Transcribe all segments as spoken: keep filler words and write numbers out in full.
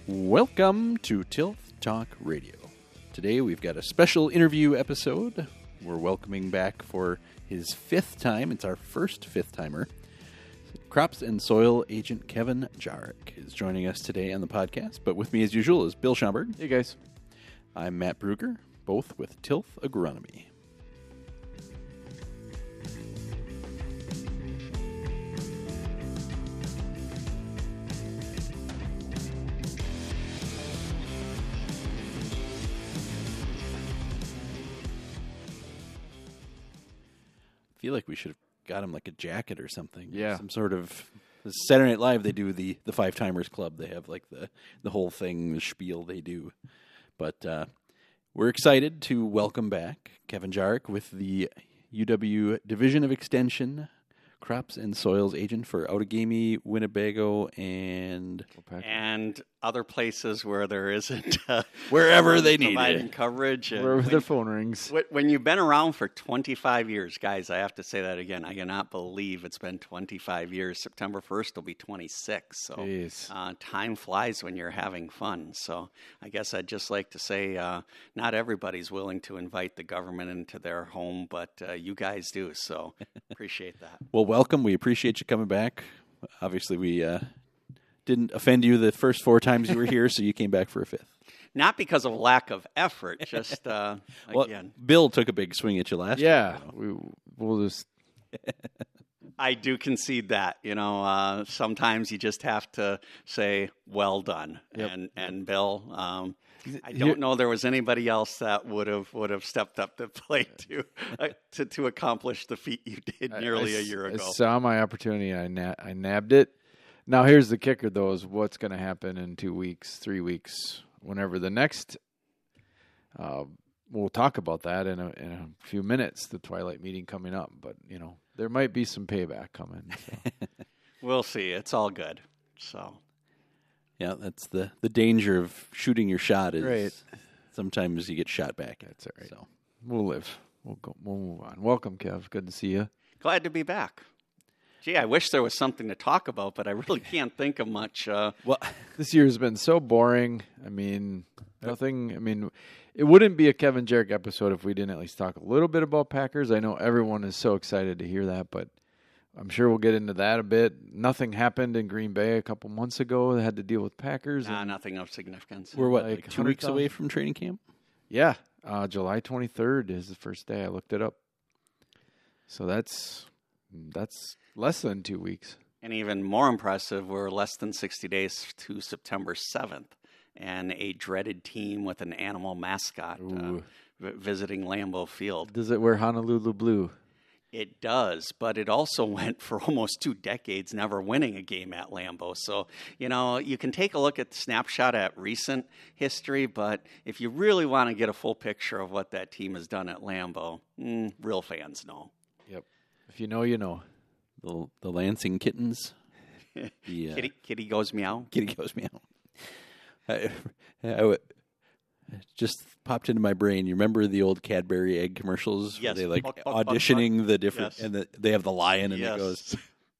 Welcome to Tilth Talk Radio. Today we've got a special interview episode. We're welcoming back for his fifth time. It's our first fifth-timer. Crops and Soil Agent Kevin Jarek is joining us today on the podcast. But with me, as usual, is Bill Schomburg. Hey, guys. I'm Matt Brugger, both with Tilth Agronomy. I feel like we should have got him like a jacket or something. Yeah. Some sort of... Saturday Night Live, they do the, the Five Timers Club. They have like the, the whole thing, the spiel they do. But uh, we're excited to welcome back Kevin Jarek with the U W Division of Extension, Crops and Soils Agent for Outagamie, Winnebago, and... And other places where there isn't... Uh, Wherever they need providing it. coverage. And Wherever when, the phone rings. when you've been around for twenty-five years, guys, I have to say that again. I cannot believe it's been twenty-five years. September first will be twenty-six. So uh, time flies when you're having fun. So I guess I'd just like to say uh, not everybody's willing to invite the government into their home, but uh, you guys do. So appreciate that. Well, welcome. We appreciate you coming back. Obviously, we uh, didn't offend you the first four times you were here, so you came back for a fifth. Not because of lack of effort, just uh, well, again. Bill took a big swing at you last Yeah. year. Yeah. We, we'll just... I do concede that. You know, uh, sometimes you just have to say, well done. Yep. And, and Bill, um, I don't know there was anybody else that would have would have stepped up to the plate to, uh, to to accomplish the feat you did nearly I, a year ago. I saw my opportunity and I, na- I nabbed it. Now, here's the kicker, though, is what's going to happen in two weeks, three weeks, whenever the next... Uh, we'll talk about that in a, in a few minutes, the Twilight meeting coming up. But, you know, there might be some payback coming. So. We'll see. It's all good. So, Yeah, that's the, the danger of shooting your shot is Right. sometimes you get shot back. That's all right. So. We'll live. We'll go. We'll move on. Welcome, Kev. Good to see you. glad to be back. Gee, I wish there was something to talk about, but I really can't think of much. Uh, Well, This year has been so boring. I mean, nothing. I mean, it wouldn't be a Kevin Jarek episode if we didn't at least talk a little bit about Packers. I know everyone is so excited to hear that, but I'm sure we'll get into that a bit. Nothing happened in Green Bay a couple months ago. They had to deal with Packers. nah, and, nothing of significance. we're what, like like two weeks one hundred away thousand? from training camp? yeah, uh, July twenty-third is the first day. I looked it up. So that's that's less than two weeks. And even more impressive, we're less than sixty days to September seventh, and a dreaded team with an animal mascot uh, Ooh. v- visiting Lambeau Field. Does it wear Honolulu blue? It does, but it also went for almost two decades never winning a game at Lambeau. So, you know, you can take a look at the snapshot at recent history, but if you really want to get a full picture of what that team has done at Lambeau, mm, real fans know. Yep. If you know, you know. The, the Lansing Kittens. The, uh, Kitty, kitty goes meow. Kitty goes meow. I, I w- it just popped into my brain. You remember the old Cadbury egg commercials? Yes. Where they like Buck, buck, buck, auditioning buck. the different, Yes. and the, they have the lion, and Yes. it goes.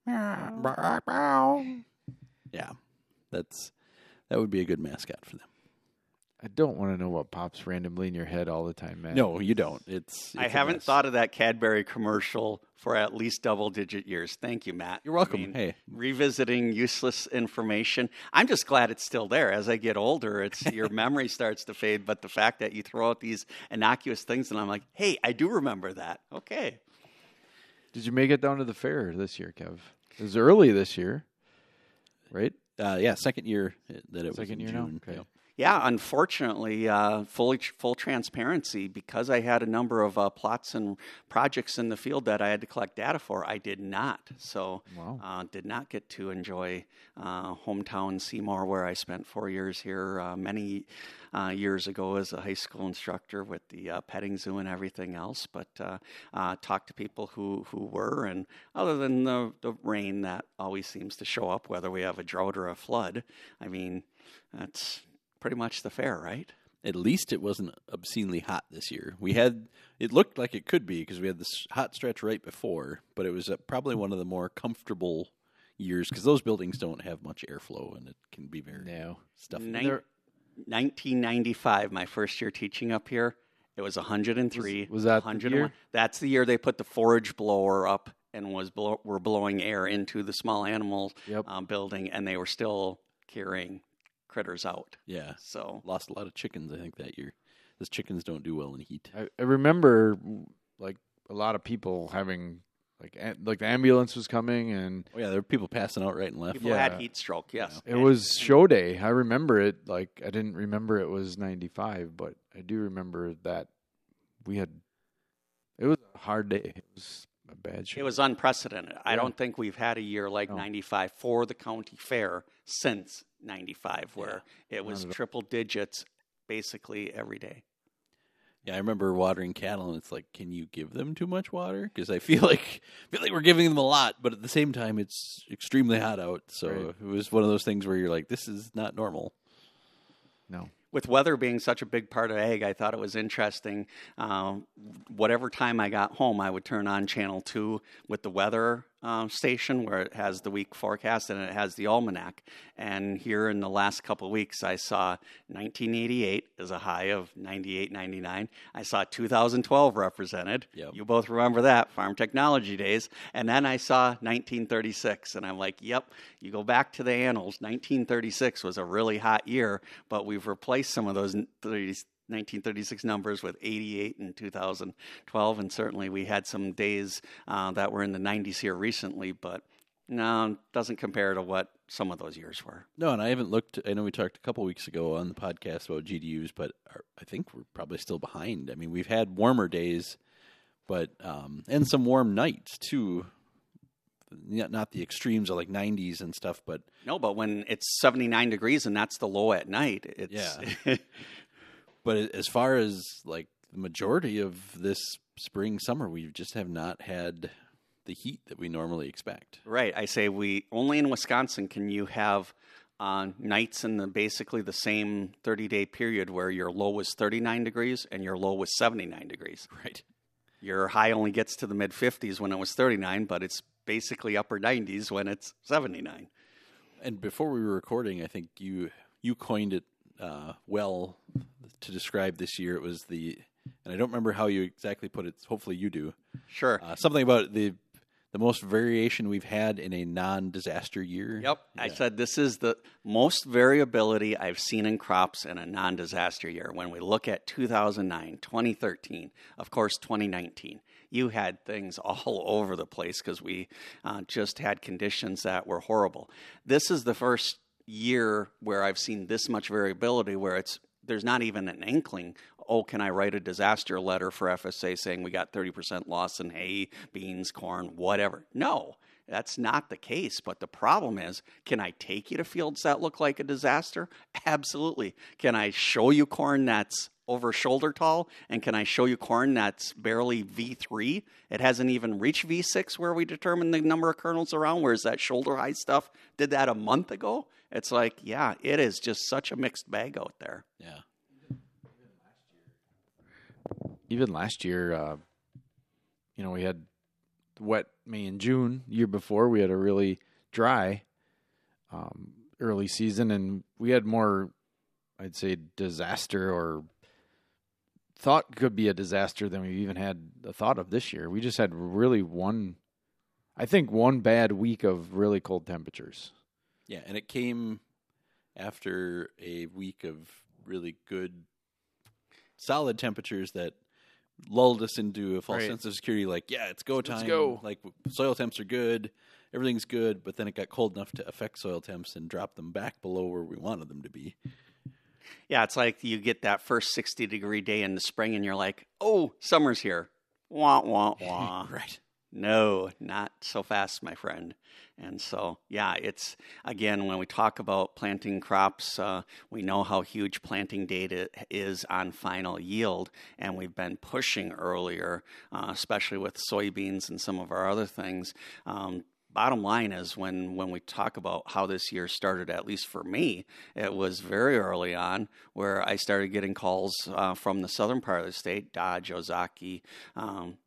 Yeah, that's that would be a good mascot for them. I don't want to know what pops randomly in your head all the time, man. No, you don't. It's, it's I a haven't mess. thought of that Cadbury commercial for at least double-digit years. Thank you, Matt. You're welcome. I mean, Hey. revisiting useless information. I'm just glad it's still there. As I get older, it's your memory starts to fade. But the fact that you throw out these innocuous things, and I'm like, hey, I do remember that. Okay. Did you make it down to the fair this year, Kev? It was early this year, right? Uh, yeah, second year that it Second was in year now? June. Okay. Yep. Yeah, unfortunately, uh, fully full transparency, because I had a number of uh, plots and projects in the field that I had to collect data for, I did not. So Wow. uh, did not get to enjoy uh, hometown Seymour, where I spent four years here uh, many uh, years ago as a high school instructor with the uh, petting zoo and everything else. But uh, uh, talked to people who, who were, and other than the, the rain that always seems to show up, whether we have a drought or a flood, I mean, that's pretty much the fair, right? At least it wasn't obscenely hot this year. We had it looked like it could be because we had this hot stretch right before, but it was uh, probably one of the more comfortable years because those buildings don't have much airflow and it can be very No. stuffy. Nin- nineteen ninety-five, my first year teaching up here, it was one hundred three. Was- was that the one hundred one. year? That's the year they put the forage blower up and was blow, were blowing air into the small animal Yep. um, building, and they were still carrying critters out. Yeah, So lost a lot of chickens I think that year. Those chickens don't do well in heat. I, I remember like a lot of people having like a- like the ambulance was coming and Oh yeah, there were people passing out right and left. people Yeah. had heat stroke. Yes, it was show day. I remember it like I didn't remember it was ninety-five, but I do remember that we had it was a hard day. It was a bad show. It was unprecedented. I Yeah. don't think we've had a year like No. ninety-five for the county fair since ninety-five, where it was Not at all. triple digits basically every day. Yeah, I remember watering cattle, and it's like, can you give them too much water? Because I feel like feel like we're giving them a lot, but at the same time, it's extremely hot out. So Right. it was one of those things where you're like, this is not normal. No. With weather being such a big part of ag, I thought it was interesting. Um, whatever time I got home, I would turn on Channel two with the weather um, station where it has the week forecast and it has the almanac. And here in the last couple of weeks, I saw nineteen eighty-eight as a high of ninety-eight, ninety-nine. I saw two thousand twelve represented. Yep. You both remember that, farm technology days. And then I saw nineteen thirty-six, and I'm like, yep, you go back to the annals. nineteen thirty-six was a really hot year, but we've replaced some of those nineteen thirty-six numbers with eighty-eight in two thousand twelve, and certainly we had some days uh, that were in the nineties here recently, but no, it doesn't compare to what some of those years were. No, and I haven't looked. I know we talked a couple weeks ago on the podcast about G D Us, but our, I think we're probably still behind. I mean, we've had warmer days, but um, and some warm nights too. Not not the extremes of like nineties and stuff, but No, but when it's seventy-nine degrees and that's the low at night, it's Yeah. But as far as like the majority of this spring summer, we just have not had the heat that we normally expect. right. I say we only in Wisconsin can you have uh, nights in the basically the same thirty-day period where your low was thirty-nine degrees and your low was seventy-nine degrees. Right. Your high only gets to the mid fifties when it was thirty-nine, but it's basically upper nineties when it's seventy-nine. And before we were recording, I think you you coined it uh, well to describe this year. It was the, and I don't remember how you exactly put it. Hopefully you do. Sure. Uh, something about the the most variation we've had in a non-disaster year. Yep. I said this is the most variability I've seen in crops in a non-disaster year. When we look at two thousand nine, twenty thirteen, of course, twenty nineteen, you had things all over the place because we uh, just had conditions that were horrible. This is the first year where I've seen this much variability where it's there's not even an inkling, oh, can I write a disaster letter for F S A saying we got thirty percent loss in hay, beans, corn, whatever. No, that's not the case. But the problem is, can I take you to fields that look like a disaster? Absolutely. Can I show you corn that's over shoulder tall? And can I show you corn that's barely V three? It hasn't even reached V six where we determine the number of kernels around, whereas that shoulder high stuff did that a month ago. It's like, yeah, it is just such a mixed bag out there. Yeah. Even last year, uh, you know, we had wet May and June. Year before, we had a really dry um, early season, and we had more, I'd say, disaster or thought could be a disaster than we even had a thought of this year. We just had really one, I think, one bad week of really cold temperatures. Yeah, and it came after a week of really good, solid temperatures that lulled us into a false Right. sense of security. Like, yeah, it's go time. Let's go. Like, soil temps are good, everything's good. But then it got cold enough to affect soil temps and drop them back below where we wanted them to be. Yeah, it's like you get that first sixty degree day in the spring and you're like, oh, summer's here. Wah, wah, wah. Right. No, not so fast, my friend. And so, yeah, it's, again, when we talk about planting crops, uh, we know how huge planting data is on final yield, and we've been pushing earlier, uh, especially with soybeans and some of our other things. Um, Bottom line is when, when we talk about how this year started, at least for me, it was very early on where I started getting calls uh, from the southern part of the state, Dodge, Ozaki, um,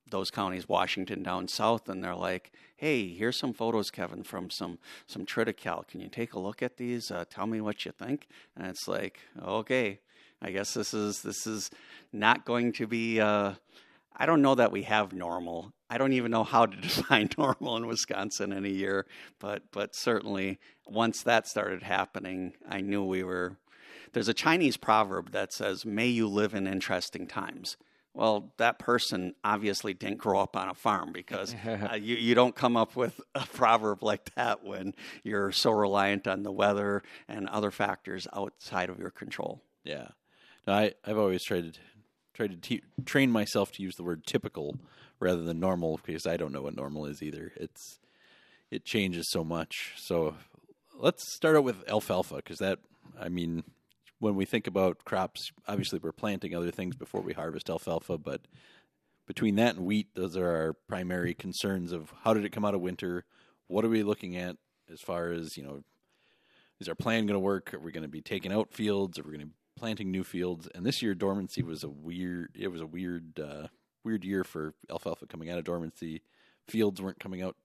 those counties, Washington down south, and they're like, hey, here's some photos, Kevin, from some some triticale. Can you take a look at these? Uh, tell me what you think. And it's like, okay, I guess this is this is not going to be. Uh, I don't know that we have normal. I don't even know how to define normal in Wisconsin in a year, but but certainly once that started happening, I knew we were. There's a Chinese proverb that says, "May you live in interesting times." Well, that person obviously didn't grow up on a farm, because uh, you, you don't come up with a proverb like that when you're so reliant on the weather and other factors outside of your control. Yeah. No, I, I've always tried to, tried to te- train myself to use the word typical rather than normal, because I don't know what normal is either. It's It changes so much. So let's start out with alfalfa, because that, I mean... when we think about crops, obviously we're planting other things before we harvest alfalfa, but between that and wheat, those are our primary concerns of how did it come out of winter? What are we looking at as far as, you know, is our plan going to work? Are we going to be taking out fields? Are we going to be planting new fields? And this year, dormancy was a weird, it was a weird, uh, weird year for alfalfa coming out of dormancy. Fields weren't coming out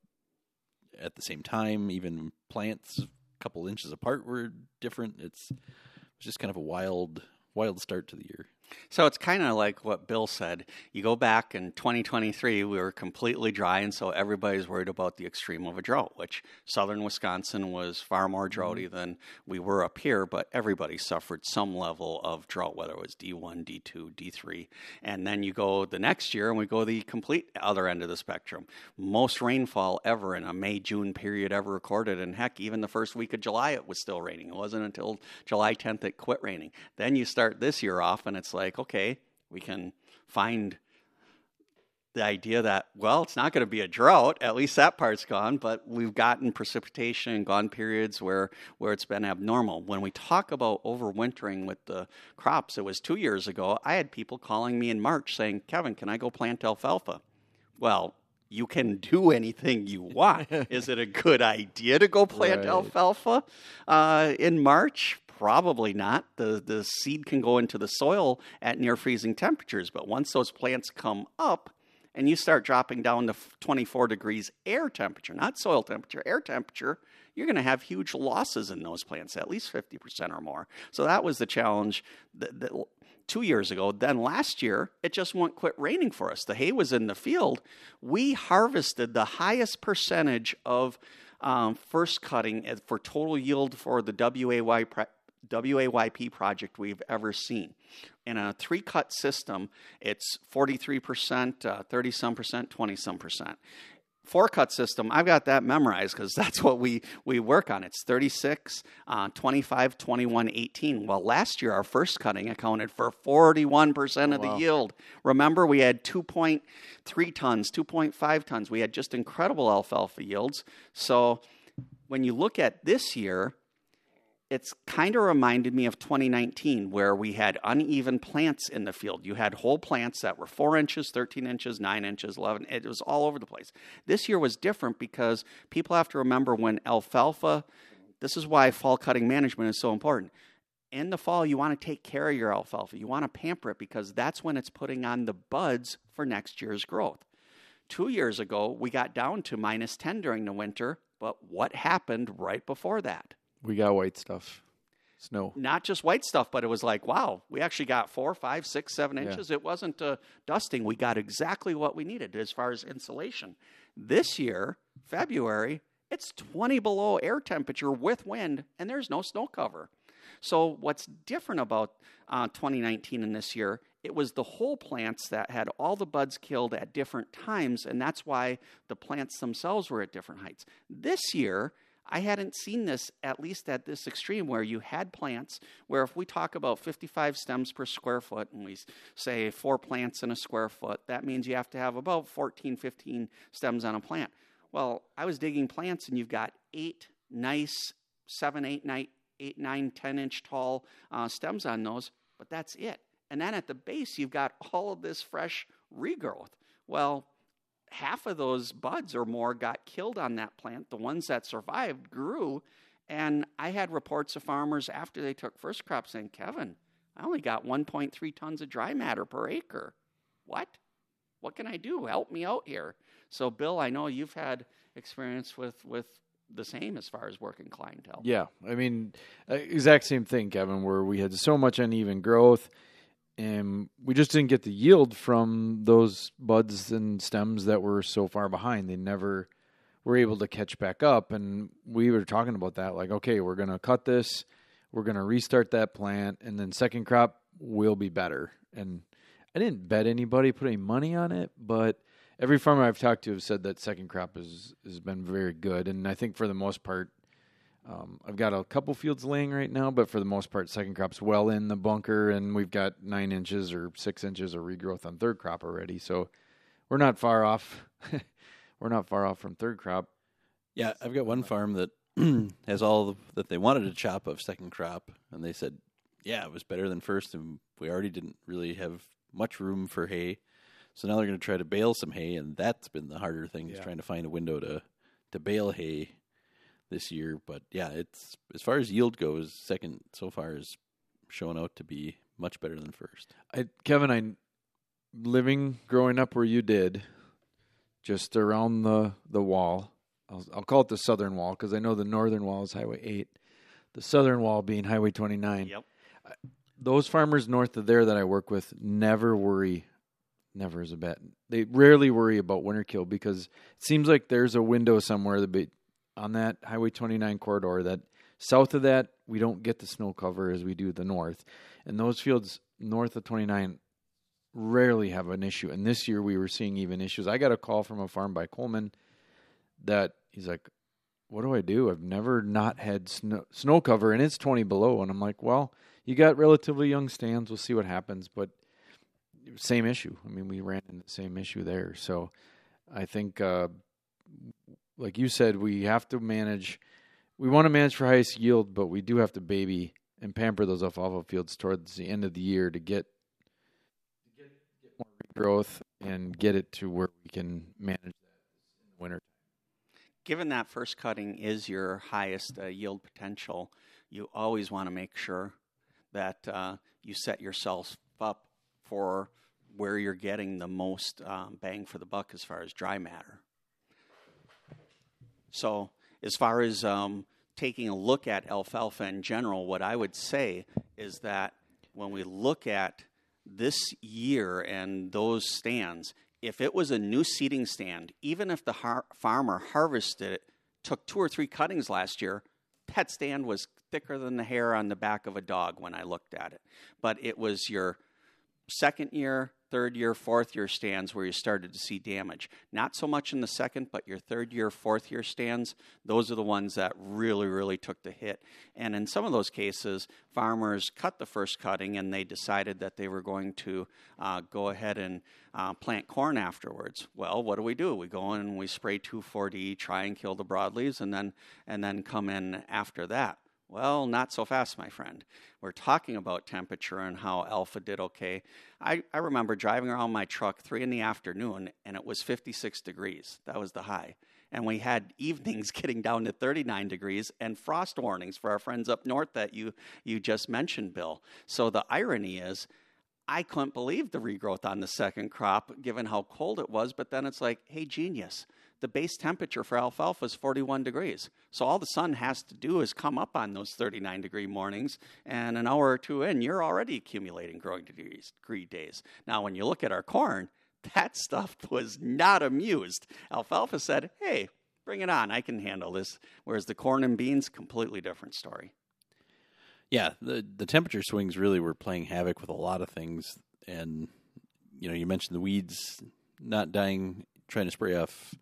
at the same time. Even plants a couple inches apart were different. It's just kind of a wild, wild start to the year. So it's kind of like what Bill said. You go back in twenty twenty-three, we were completely dry, and so everybody's worried about the extreme of a drought, which southern Wisconsin was far more droughty than we were up here, but everybody suffered some level of drought, whether it was D one, D two, D three. And then you go the next year, and we go the complete other end of the spectrum. Most rainfall ever in a May-June period ever recorded, and heck, even the first week of July, it was still raining. It wasn't until July tenth it quit raining. Then you start this year off, and it's like, like, okay, we can find the idea that, well, it's not going to be a drought. At least that part's gone, but we've gotten precipitation and gone periods where, where it's been abnormal. When we talk about overwintering with the crops, it was two years ago, I had people calling me in March saying, Kevin, can I go plant alfalfa? Well, you can do anything you want. Is it a good idea to go plant Right. alfalfa uh, in March? Probably not. The the seed can go into the soil at near freezing temperatures, but once those plants come up and you start dropping down to twenty-four degrees air temperature, not soil temperature, air temperature, you're going to have huge losses in those plants, at least fifty percent or more. So that was the challenge that, that two years ago. Then last year, it just won't quit raining for us. The hay was in the field. We harvested the highest percentage of um, first cutting for total yield for the W A Y pre- W A Y P project we've ever seen. In a three-cut system, it's forty-three percent, uh, thirty-some percent, twenty-some percent. Four-cut system, I've got that memorized because that's what we, we work on. It's thirty-six, uh, twenty-five, twenty-one, eighteen. Well, last year, our first cutting accounted for forty-one percent of Wow. the yield. Remember, we had two point three tons, two point five tons. We had just incredible alfalfa yields. So when you look at this year, it's kind of reminded me of twenty nineteen, where we had uneven plants in the field. You had whole plants that were four inches, thirteen inches, nine inches, eleven. It was all over the place. This year was different because people have to remember when alfalfa, this is why fall cutting management is so important. In the fall, you want to take care of your alfalfa. You want to pamper it because that's when it's putting on the buds for next year's growth. Two years ago, we got down to minus ten during the winter, but what happened right before that? We got white stuff. Snow. Not just white stuff, but it was like, wow, we actually got four, five, six, seven inches. Yeah. It wasn't uh, dusting. We got exactly what we needed as far as insulation. This year, February, it's twenty below air temperature with wind, and there's no snow cover. So what's different about uh, twenty nineteen and this year, it was the whole plants that had all the buds killed at different times, and that's why the plants themselves were at different heights. This year, I hadn't seen this, at least at this extreme, where you had plants where if we talk about fifty-five stems per square foot and we say four plants in a square foot, that means you have to have about fourteen, fifteen stems on a plant. Well, I was digging plants and you've got eight nice seven, eight, nine, eight, nine, ten inch tall uh, stems on those, but that's it. And then at the base, you've got all of this fresh regrowth. Well, half of those buds or more got killed on that plant. The ones that survived grew. And I had reports of farmers after they took first crop saying, Kevin, I only got one point three tons of dry matter per acre. What? what can I do? Help me out here. So, Bill, I know you've had experience with, with the same as far as working clientele. Yeah, I mean, uh, exact same thing, Kevin, where we had so much uneven growth, and we just didn't get the yield from those buds and stems that were so far behind. They never were able to catch back up, and we were talking about that, like, okay, we're going to cut this, we're going to restart that plant, and then second crop will be better. And I didn't bet anybody, put any money on it, but every farmer I've talked to have said that second crop has has been very good, and I think for the most part, um, I've got a couple fields laying right now, but for the most part, second crop's well in the bunker, and we've got nine inches or six inches of regrowth on third crop already. So we're not far off. We're not far off from third crop. Yeah, I've got one farm that has all that they wanted to chop of second crop, and they said, yeah, it was better than first, and we already didn't really have much room for hay. So now they're going to try to bale some hay, and that's been the harder thing, is Yeah. trying to find a window to, to bale hay this year. But yeah, it's as far as yield goes, second so far is showing out to be much better than first. I, Kevin, I living growing up where you did, just around the the wall. I'll, I'll call it the southern wall because I know the northern wall is Highway eight. The southern wall being Highway twenty-nine. Yep. Those farmers north of there that I work with never worry. Never is a bet. They rarely worry about winter kill because it seems like there's a window somewhere that be on that Highway twenty-nine corridor that south of that we don't get the snow cover as we do the north. And those fields north of twenty-nine rarely have an issue. And this year we were seeing even issues. I got a call from a farm by Coleman that he's like, what do I do? I've never not had snow, snow cover and it's twenty below. And I'm like, well, you got relatively young stands. We'll see what happens. But same issue. I mean, we ran into the same issue there. So I think, uh, like you said, we have to manage. We want to manage for highest yield, but we do have to baby and pamper those alfalfa fields towards the end of the year to get, to get, get more growth and get it to where we can manage that in the winter. Given that first cutting is your highest uh, yield potential, you always want to make sure that uh, you set yourself up for where you're getting the most um, bang for the buck as far as dry matter. So as far as um, taking a look at alfalfa in general, what I would say is that when we look at this year and those stands, if it was a new seeding stand, even if the har- farmer harvested it, took two or three cuttings last year, that stand was thicker than the hair on the back of a dog when I looked at it. But it was your second year, third year, fourth year stands where you started to see damage. Not so much in the second, but your third year, fourth year stands, those are the ones that really, really took the hit. And in some of those cases, farmers cut the first cutting and they decided that they were going to uh, go ahead and uh, plant corn afterwards. Well, what do we do? We go in and we spray two four D, try and kill the broadleaves, and then and then come in after that. Well, not so fast, my friend. We're talking about temperature and how alpha did okay. I, I remember driving around my truck three in the afternoon, and it was fifty-six degrees. That was the high. And we had evenings getting down to thirty-nine degrees and frost warnings for our friends up north that you, you just mentioned, Bill. So the irony is, I couldn't believe the regrowth on the second crop, given how cold it was. But then it's like, hey, genius. The base temperature for alfalfa is forty-one degrees. So all the sun has to do is come up on those thirty-nine degree mornings, and an hour or two in, you're already accumulating growing degrees, degree days. Now, when you look at our corn, that stuff was not amused. Alfalfa said, hey, bring it on. I can handle this. Whereas the corn and beans, completely different story. Yeah, the the temperature swings really were playing havoc with a lot of things. And, you know, you mentioned the weeds not dying, trying to spray off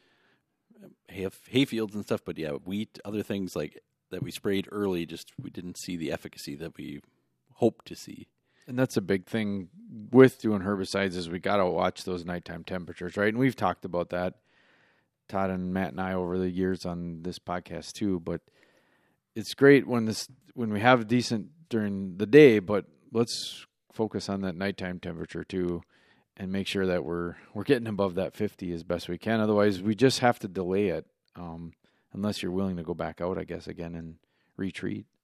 hay, hay fields and stuff, but yeah, wheat, other things like that we sprayed early, just we didn't see the efficacy that we hoped to see. And that's a big thing with doing herbicides is we got to watch those nighttime temperatures, right? And we've talked about that, Todd and Matt and I, over the years on this podcast too. But it's great when this when we have decent during the day, but let's focus on that nighttime temperature too, and make sure that we're we're getting above that fifty as best we can. Otherwise, we just have to delay it, um, unless you're willing to go back out, I guess, again and retreat.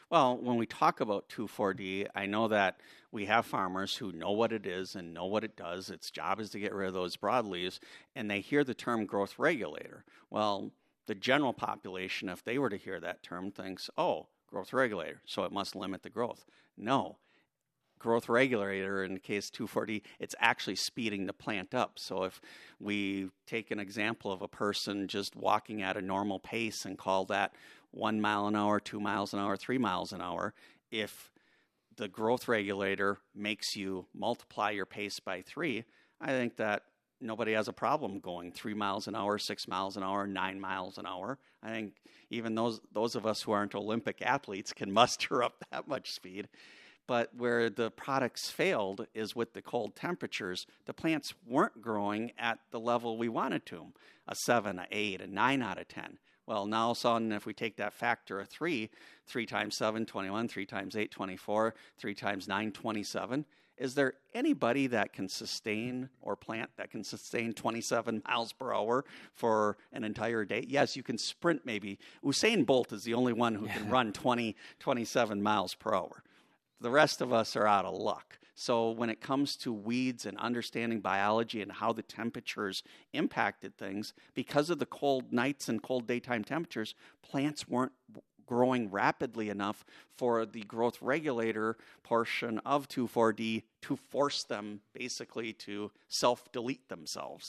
Well, when we talk about two four D, I know that we have farmers who know what it is and know what it does. Its job is to get rid of those broadleaves, and they hear the term growth regulator. Well, the general population, if they were to hear that term, thinks, oh, growth regulator, so it must limit the growth. No. Growth regulator, in the case two four D, it's actually speeding the plant up. So if we take an example of a person just walking at a normal pace and call that one mile an hour, two miles an hour, three miles an hour, if the growth regulator makes you multiply your pace by three, I think that nobody has a problem going three miles an hour, six miles an hour, nine miles an hour. I think even those those of us who aren't Olympic athletes can muster up that much speed. But where the products failed is with the cold temperatures. The plants weren't growing at the level we wanted to them, a seven, a eight, a nine out of ten. Well, now all of a sudden, if we take that factor of three, three times seven, twenty-one, three times eight, twenty-four, three times nine, twenty-seven, is there anybody that can sustain or plant that can sustain twenty-seven miles per hour for an entire day? Yes, you can sprint maybe. Usain Bolt is the only one who can run twenty, twenty-seven miles per hour. The rest of us are out of luck. So when it comes to weeds and understanding biology and how the temperatures impacted things, because of the cold nights and cold daytime temperatures, plants weren't growing rapidly enough for the growth regulator portion of two four D to force them basically to self-delete themselves.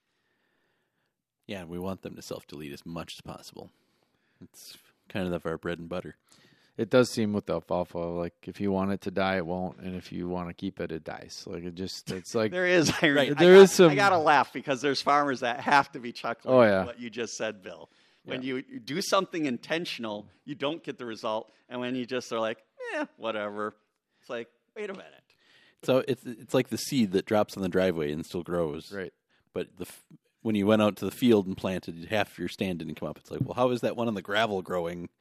Yeah, we want them to self-delete as much as possible. It's kind of our bread and butter. It does seem with the alfalfa, like if you want it to die, it won't, and if you want to keep it, it dies. Like it just, it's like there is, I, right, I there got, is some. I gotta laugh because there's farmers that have to be chuckling Oh, at yeah. what you just said, Bill. When Yeah. you, you do something intentional, you don't get the result, and when you just are like, eh, whatever, it's like, wait a minute. So it's it's like the seed that drops on the driveway and still grows. Right. But the f- when you went out to the field and planted, half your stand didn't come up. It's like, well, how is that one on the gravel growing?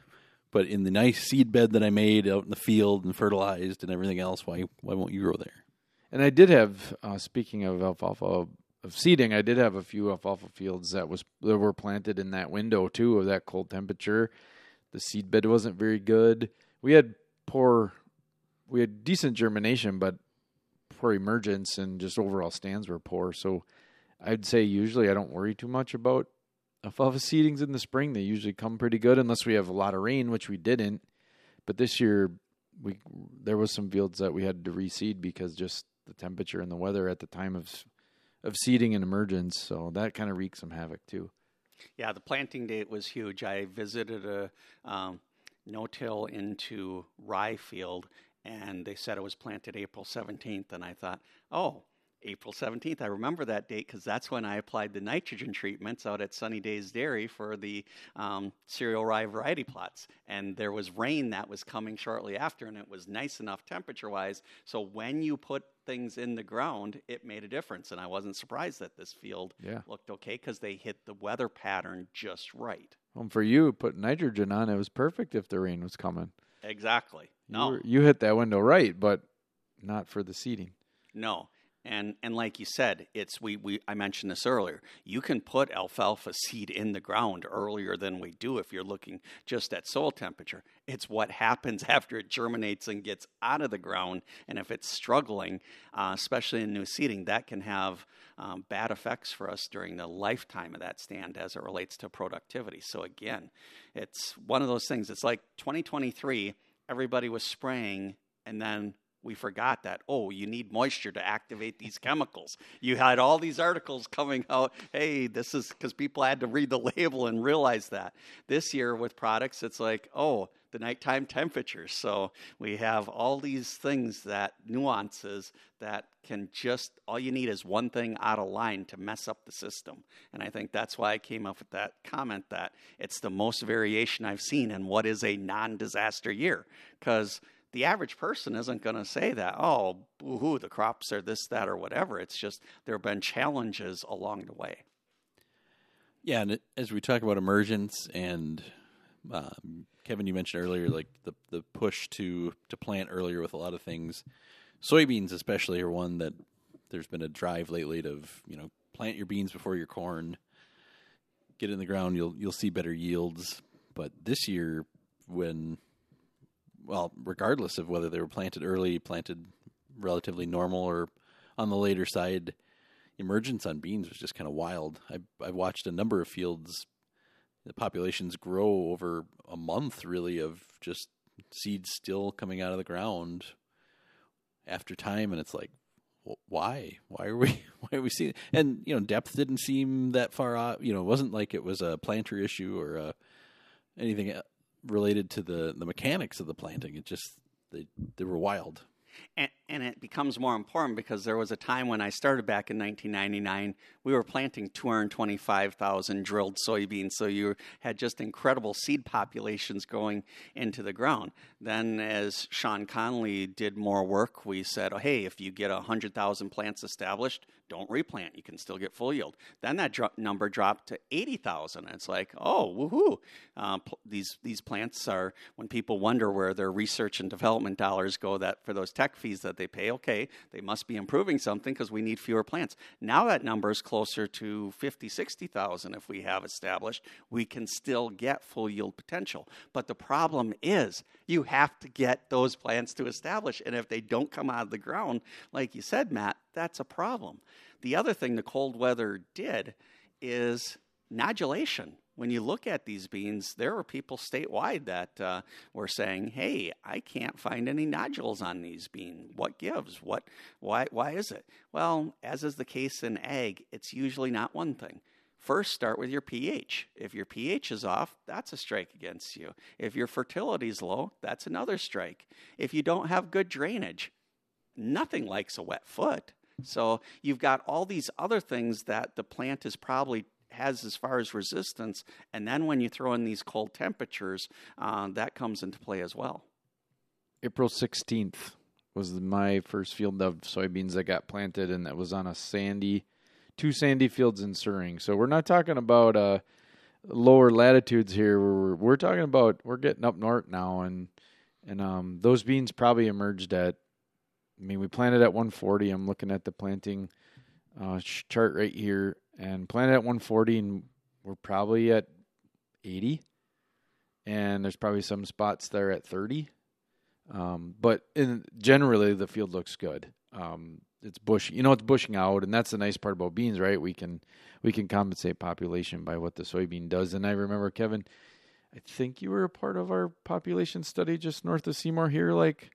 But in the nice seed bed that I made out in the field and fertilized and everything else, why why won't you grow there? And I did have, uh, speaking of alfalfa, of seeding, I did have a few alfalfa fields that was that were planted in that window too of that cold temperature. The seed bed wasn't very good. We had poor, we had decent germination, but poor emergence and just overall stands were poor. So I'd say usually I don't worry too much about alfalfa seedings in the spring. They usually come pretty good unless we have a lot of rain, which we didn't. But this year, we there was some fields that we had to reseed because just the temperature and the weather at the time of of seeding and emergence. So that kind of wreaked some havoc too. Yeah, the planting date was huge. I visited a um, no-till into rye field, and they said it was planted April seventeenth, and I thought, oh, April seventeenth. I remember that date because that's when I applied the nitrogen treatments out at Sunny Days Dairy for the um, cereal rye variety plots. And there was rain that was coming shortly after, and it was nice enough temperature-wise. So when you put things in the ground, it made a difference. And I wasn't surprised that this field Yeah. looked okay because they hit the weather pattern just right. Well, for you, put nitrogen on, it was perfect if the rain was coming. Exactly. You, No. were, you hit that window right, but not for the seeding. No. And and like you said, it's we, we I mentioned this earlier. You can put alfalfa seed in the ground earlier than we do if you're looking just at soil temperature. It's what happens after it germinates and gets out of the ground. And if it's struggling, uh, especially in new seeding, that can have um, bad effects for us during the lifetime of that stand as it relates to productivity. So again, it's one of those things. It's like twenty twenty-three, everybody was spraying, and then we forgot that, oh, you need moisture to activate these chemicals. You had all these articles coming out, hey, this is because people had to read the label and realize that. This year with products, it's like, oh, the nighttime temperatures. So we have all these things, that nuances that can just, all you need is one thing out of line to mess up the system. And I think that's why I came up with that comment that it's the most variation I've seen in what is a non-disaster year. Because the average person isn't going to say that, oh, boo-hoo, the crops are this, that, or whatever. It's just there have been challenges along the way. Yeah, and it, as we talk about emergence, and um, Kevin, you mentioned earlier, like the the push to to plant earlier with a lot of things. Soybeans, especially, are one that there's been a drive lately to, you know, plant your beans before your corn, get in the ground, you'll you'll see better yields. But this year, when well, regardless of whether they were planted early, planted relatively normal, or on the later side, emergence on beans was just kind of wild. I I watched a number of fields, the populations grow over a month, really, of just seeds still coming out of the ground after time, and it's like, why? Why are we? Why are we seeing? And you know, depth didn't seem that far off. You know, it wasn't like it was a planter issue or a, anything related to the, the mechanics of the planting. It just they they were wild. And, and it becomes more important because there was a time when I started back in nineteen ninety-nine, we were planting two hundred twenty-five thousand drilled soybeans, so you had just incredible seed populations going into the ground. Then as Sean Conley did more work, we said, oh, hey, if you get one hundred thousand plants established, don't replant. You can still get full yield. Then that dro- number dropped to eighty thousand. It's like, oh, woohoo. Uh, pl- these, these plants are, when people wonder where their research and development dollars go that for those tech fees that they pay, okay, they must be improving something because we need fewer plants. Now that number is closer to fifty, sixty thousand if we have established. We can still get full yield potential. But the problem is you have to get those plants to establish. And if they don't come out of the ground, like you said, Matt, that's a problem. The other thing the cold weather did is nodulation. When you look at these beans, there were people statewide that uh, were saying, hey, I can't find any nodules on these beans. What gives? What? Why, why is it? Well, as is the case in ag, it's usually not one thing. First, start with your pH. If your pH is off, that's a strike against you. If your fertility is low, that's another strike. If you don't have good drainage, nothing likes a wet foot. So you've got all these other things that the plant is probably has as far as resistance, and then when you throw in these cold temperatures, uh, that comes into play as well. April sixteenth was my first field of soybeans that got planted, and that was on a sandy, two sandy fields in Suring. So we're not talking about uh, lower latitudes here. We're we're talking about we're getting up north now, and and um, those beans probably emerged at. I mean, we planted at one forty. I'm looking at the planting uh, chart right here. And planted at one forty, and we're probably at eighty. And there's probably some spots there at thirty. Um, but in, generally, the field looks good. Um, it's bush, you know, it's bushing out, and that's the nice part about beans, right? We can we can compensate population by what the soybean does. And I remember, Kevin, I think you were a part of our population study just north of Seymour here, like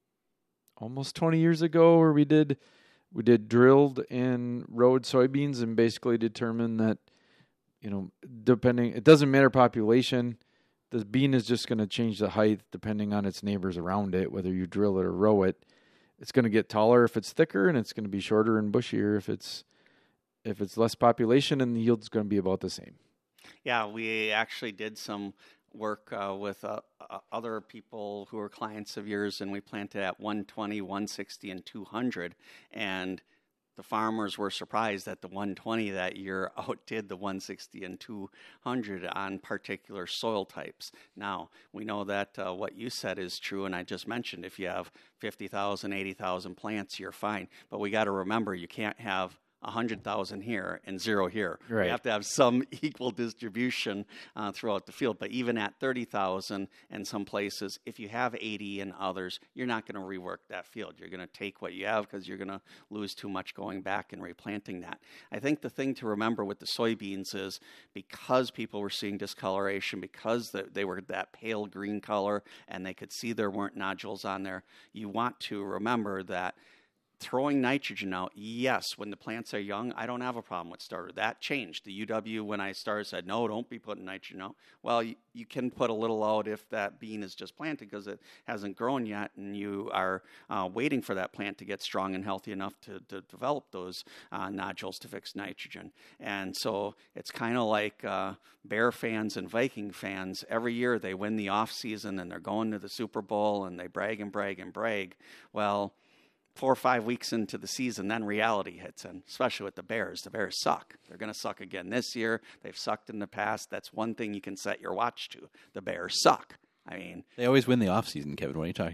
almost twenty years ago, where we did. We did drilled and rowed soybeans and basically determined that, you know, depending, it doesn't matter population, the bean is just going to change the height depending on its neighbors around it, whether you drill it or row it. It's going to get taller if it's thicker, and it's going to be shorter and bushier if it's if it's less population, and the yield's going to be about the same. Yeah, we actually did some work uh, with uh, uh, other people who are clients of yours, and we planted at one twenty, one sixty, and two hundred, and the farmers were surprised that the one twenty that year outdid the one sixty and two hundred on particular soil types. Now, we know that uh, what you said is true, and I just mentioned if you have fifty thousand, eighty thousand plants, you're fine, but we got to remember you can't have one hundred thousand here and zero here. Right. You have to have some equal distribution uh, throughout the field. But even at thirty thousand in some places, if you have eighty in others, you're not going to rework that field. You're going to take what you have because you're going to lose too much going back and replanting that. I think the thing to remember with the soybeans is because people were seeing discoloration, because the, they were that pale green color and they could see there weren't nodules on there, you want to remember that throwing nitrogen out, yes, when the plants are young, I don't have a problem with starter. That changed. The U W, when I started, said, no, don't be putting nitrogen out. Well, you, you can put a little out if that bean is just planted because it hasn't grown yet, and you are uh, waiting for that plant to get strong and healthy enough to, to develop those uh, nodules to fix nitrogen. And so it's kind of like uh, Bear fans and Viking fans. Every year they win the off season, and they're going to the Super Bowl, and they brag and brag and brag. Well, four or five weeks into the season, then reality hits in, especially with the Bears. The Bears suck. They're going to suck again this year. They've sucked in the past. That's one thing you can set your watch to. The Bears suck. I mean, they always win the offseason, Kevin. What are you talking about?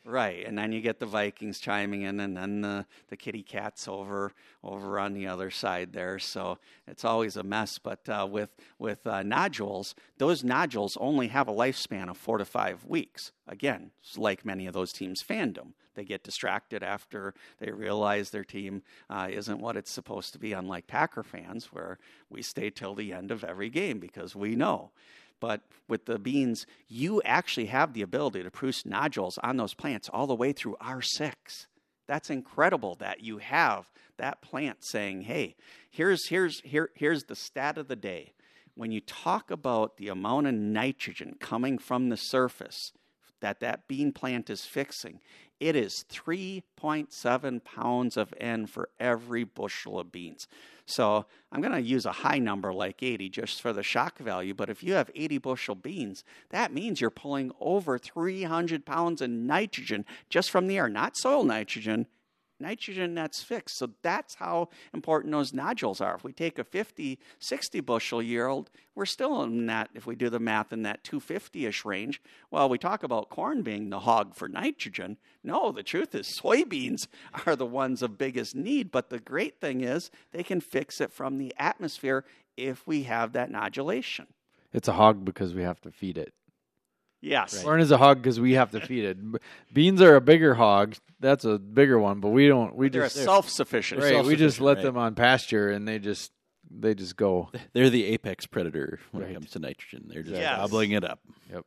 Right, and then you get the Vikings chiming in, and then the, the kitty cats over over on the other side there. So it's always a mess. But uh, with with uh, nodules, those nodules only have a lifespan of four to five weeks. Again, like many of those teams' fandom, they get distracted after they realize their team uh, isn't what it's supposed to be. Unlike Packer fans, where we stay till the end of every game because we know. But with the beans, you actually have the ability to produce nodules on those plants all the way through R six. That's incredible that you have that plant saying, hey, here's, here's, here, here's the stat of the day. When you talk about the amount of nitrogen coming from the surface that that bean plant is fixing, it is three point seven pounds of N for every bushel of beans. So I'm going to use a high number like eighty just for the shock value, but if you have eighty bushel beans, that means you're pulling over three hundred pounds of nitrogen just from the air, not soil nitrogen, nitrogen that's fixed. So that's how important those nodules are. If we take a fifty, sixty bushel yield, we're still in that, if we do the math, in that two fifty-ish range. Well, we talk about corn being the hog for nitrogen. No, the truth is soybeans are the ones of biggest need. But the great thing is they can fix it from the atmosphere if we have that nodulation. It's a hog because we have to feed it. Yes. Right. Corn is a hog because we have to feed it. Beans are a bigger hog. That's a bigger one, but we don't. We they're just self-sufficient. Right. Self-sufficient, we just let right. them on pasture, and they just they just go. They're the apex predator when Right. it comes to nitrogen. They're just Yes. gobbling it up. Yep.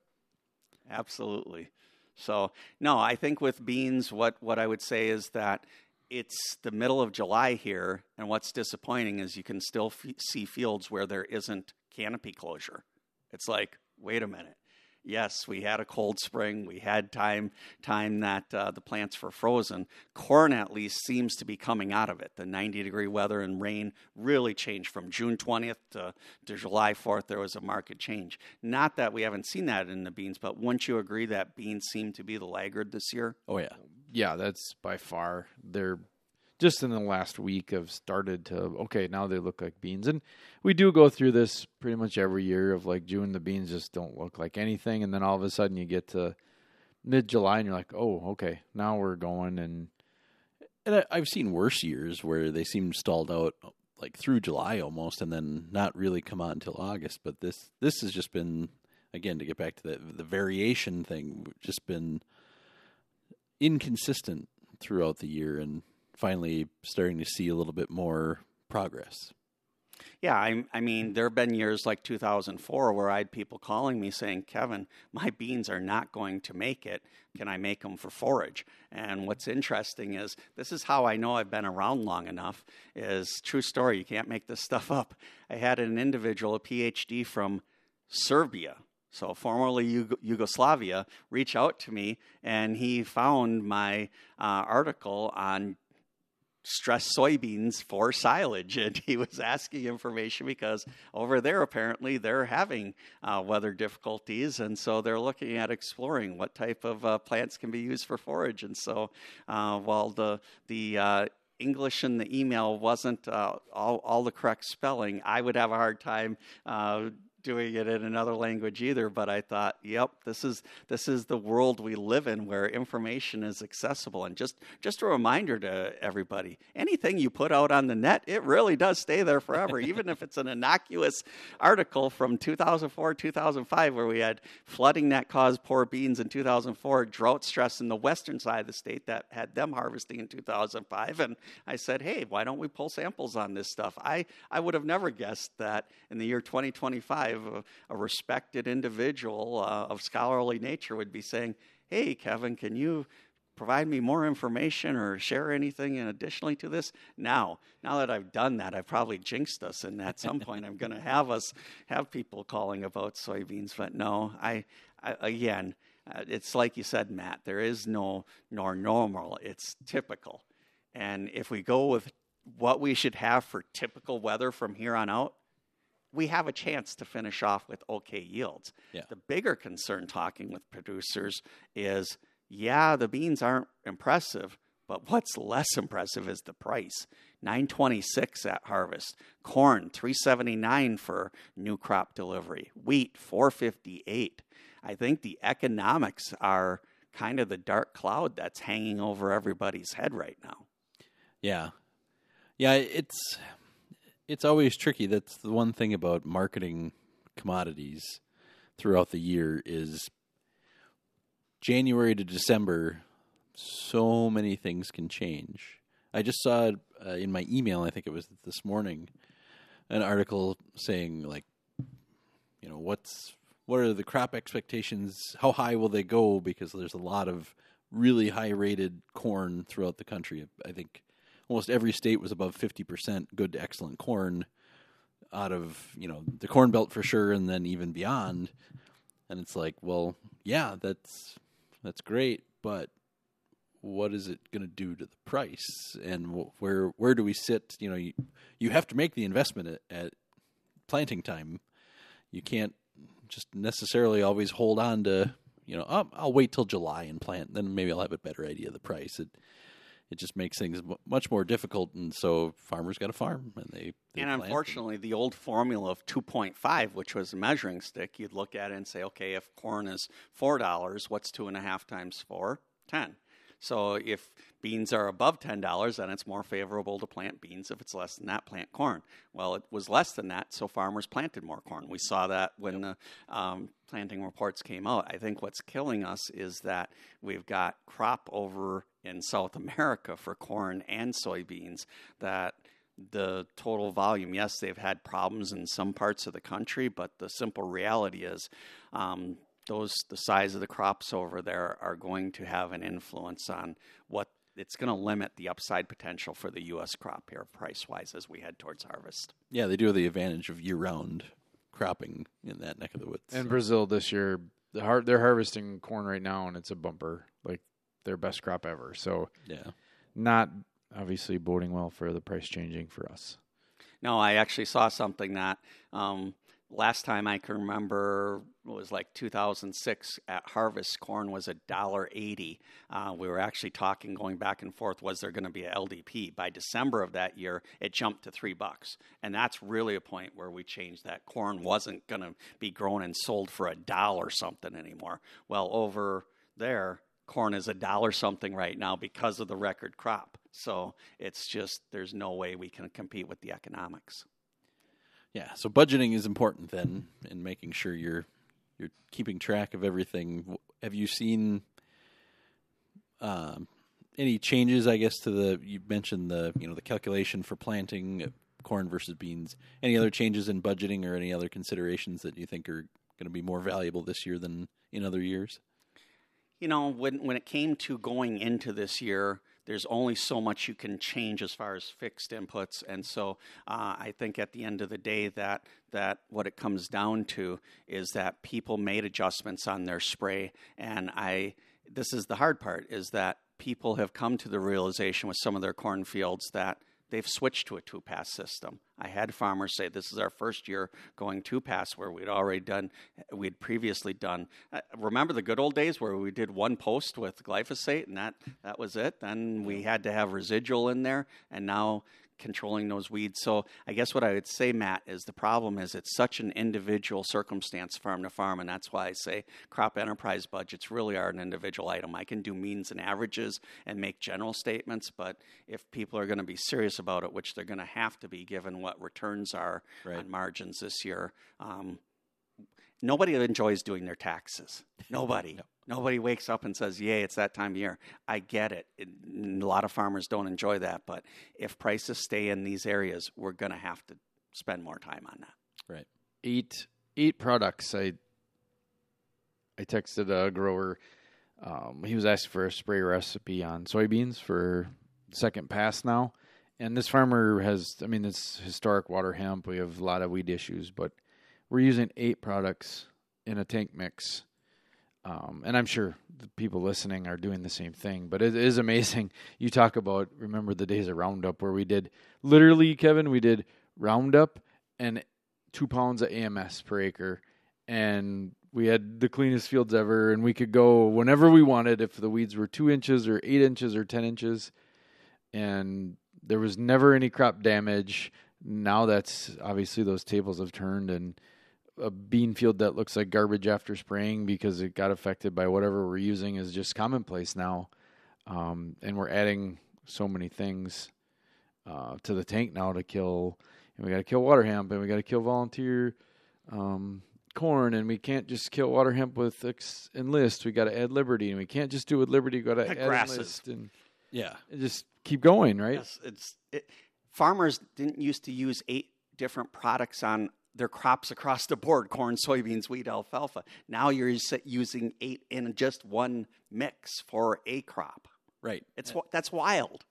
Absolutely. So, no, I think with beans, what, what I would say is that it's the middle of July here, and what's disappointing is you can still f- see fields where there isn't canopy closure. It's like, wait a minute. Yes, we had a cold spring. We had time time that uh, the plants were frozen. Corn at least seems to be coming out of it. The ninety degree weather and rain really changed from June twentieth to, to July fourth. There was a market change. Not that we haven't seen that in the beans, but wouldn't you agree that beans seem to be the laggard this year? Oh, yeah. Yeah, that's by far. They're just in the last week have started to, okay, now they look like beans. And we do go through this pretty much every year of like June, the beans just don't look like anything. And then all of a sudden you get to mid-July and you're like, oh, okay, now we're going. And And I, I've seen worse years where they seem stalled out like through July almost, and then not really come on until August. But this this has just been, again, to get back to the the variation thing, just been inconsistent throughout the year, and finally starting to see a little bit more progress. Yeah, I, I mean, there have been years like two thousand four where I had people calling me saying, Kevin, my beans are not going to make it. Can I make them for forage? And what's interesting is, this is how I know I've been around long enough, is true story. You can't make this stuff up. I had an individual, a P H D from Serbia, so formerly Yug- Yugoslavia, reach out to me, and he found my uh, article on stressed soybeans for silage, and he was asking information because over there apparently they're having uh, weather difficulties, and so they're looking at exploring what type of uh, plants can be used for forage. And so uh, while the the uh, English in the email wasn't uh, all, all the correct spelling, I would have a hard time uh, doing it in another language either. But I thought, yep, this is this is the world we live in, where information is accessible. And just just a reminder to everybody, anything you put out on the net, it really does stay there forever. Even if it's an innocuous article from two thousand four, two thousand five, where we had flooding that caused poor beans in two thousand four, drought stress in the western side of the state that had them harvesting in two thousand five. And I said, hey, why don't we pull samples on this stuff? I, I would have never guessed that in the year twenty twenty-five, A, a respected individual uh, of scholarly nature would be saying, hey, Kevin, can you provide me more information or share anything and additionally to this? Now, now that I've done that, I've probably jinxed us, and at some point I'm going to have us have people calling about soybeans. But no, I, I again, uh, it's like you said, Matt, there is no nor normal, it's typical. And if we go with what we should have for typical weather from here on out, we have a chance to finish off with okay yields. Yeah. The bigger concern talking with producers is, yeah, the beans aren't impressive, but what's less impressive is the price. nine twenty-six at harvest. Corn, three seventy-nine for new crop delivery. Wheat, four fifty-eight. I think the economics are kind of the dark cloud that's hanging over everybody's head right now. Yeah. Yeah, it's it's always tricky. That's the one thing about marketing commodities throughout the year is January to December, so many things can change. I just saw uh, in my email, I think it was this morning, an article saying, like, you know, what's what are the crop expectations? How high will they go? Because there's a lot of really high-rated corn throughout the country. I think almost every state was above fifty percent good to excellent corn out of, you know, the Corn Belt for sure, and then even beyond. And it's like, well, yeah, that's that's great, but what is it going to do to the price? And wh- where where do we sit? You know, you, you have to make the investment at, at planting time. You can't just necessarily always hold on to, you know, oh, I'll wait till July and plant, then maybe I'll have a better idea of the price. It it just makes things m- much more difficult, and so farmers got to farm, and they, they And plant unfortunately, the old formula of two point five, which was a measuring stick, you'd look at it and say, okay, if corn is four dollars, what's two and a half times four? ten. So if beans are above ten dollars, then it's more favorable to plant beans. If it's less than that, plant corn. Well, it was less than that, so farmers planted more corn. We saw that when the um, planting reports came out. I think what's killing us is that we've got crop over in South America for corn and soybeans that the total volume, yes, they've had problems in some parts of the country, but the simple reality is um, those the size of the crops over there are going to have an influence on what it's going to limit the upside potential for the U S crop here price-wise as we head towards harvest. Yeah, they do have the advantage of year-round cropping in that neck of the woods. And Brazil this year, the har- they're harvesting corn right now, and it's a bumper, like their best crop ever. So Yeah. not obviously boding well for the price changing for us. No, I actually saw something that um, last time I can remember was like two thousand six at harvest, corn was one dollar eighty. Uh, we were actually talking, going back and forth, was there going to be a L D P? By December of that year, it jumped to three bucks. And that's really a point where we changed that. Corn wasn't going to be grown and sold for a dollar something anymore. Well, over there, corn is a dollar something right now because of the record crop. So it's just, there's no way we can compete with the economics. Yeah, so budgeting is important then, in making sure you're you're keeping track of everything. Have you seen um, any changes? I guess to the you mentioned the you know the calculation for planting corn versus beans. Any other changes in budgeting or any other considerations that you think are going to be more valuable this year than in other years? You know, when when it came to going into this year, there's only so much you can change as far as fixed inputs. And so uh, I think at the end of the day that that what it comes down to is that people made adjustments on their spray. And I this is the hard part, is that people have come to the realization with some of their cornfields that they've switched to a two-pass system. I had farmers say this is our first year going two-pass, where we'd already done, we'd previously done. Uh, remember the good old days where we did one post with glyphosate and that, that was it? Then we had to have residual in there, and now controlling those weeds. So I guess what I would say, Matt, is the problem is it's such an individual circumstance farm to farm, and that's why I say crop enterprise budgets really are an individual item. I can do means and averages and make general statements, but if people are going to be serious about it, which they're going to have to be given what returns are Right. on margins this year, um, nobody enjoys doing their taxes. Nobody. No. Nobody wakes up and says, yay, it's that time of year. I get it. it. A lot of farmers don't enjoy that, but if prices stay in these areas, we're going to have to spend more time on that. Right. Eight eight products. I I texted a grower. Um, he was asking for a spray recipe on soybeans for second pass now. And this farmer has, I mean, it's historic water hemp. We have a lot of weed issues, but we're using eight products in a tank mix. Um, and I'm sure the people listening are doing the same thing, but it is amazing. You talk about, remember the days of Roundup where we did, literally, Kevin, we did Roundup and two pounds of A M S per acre, and we had the cleanest fields ever, and we could go whenever we wanted if the weeds were two inches or eight inches or ten inches, and there was never any crop damage. Now that's, obviously those tables have turned, and a bean field that looks like garbage after spraying because it got affected by whatever we're using is just commonplace now. Um, and we're adding so many things uh, to the tank now to kill. And we got to kill water hemp, and we got to kill volunteer um, corn, and we can't just kill water hemp with ex- enlist. We got to add Liberty, and we can't just do it with Liberty. We got to add grasses. enlist, and Yeah. and just keep going, right? Yes, it's it, farmers didn't used to use eight different products on their crops across the board: corn, soybeans, wheat, alfalfa. Now you're us- using eight in just one mix for a crop. Right. It's wi- that's wild.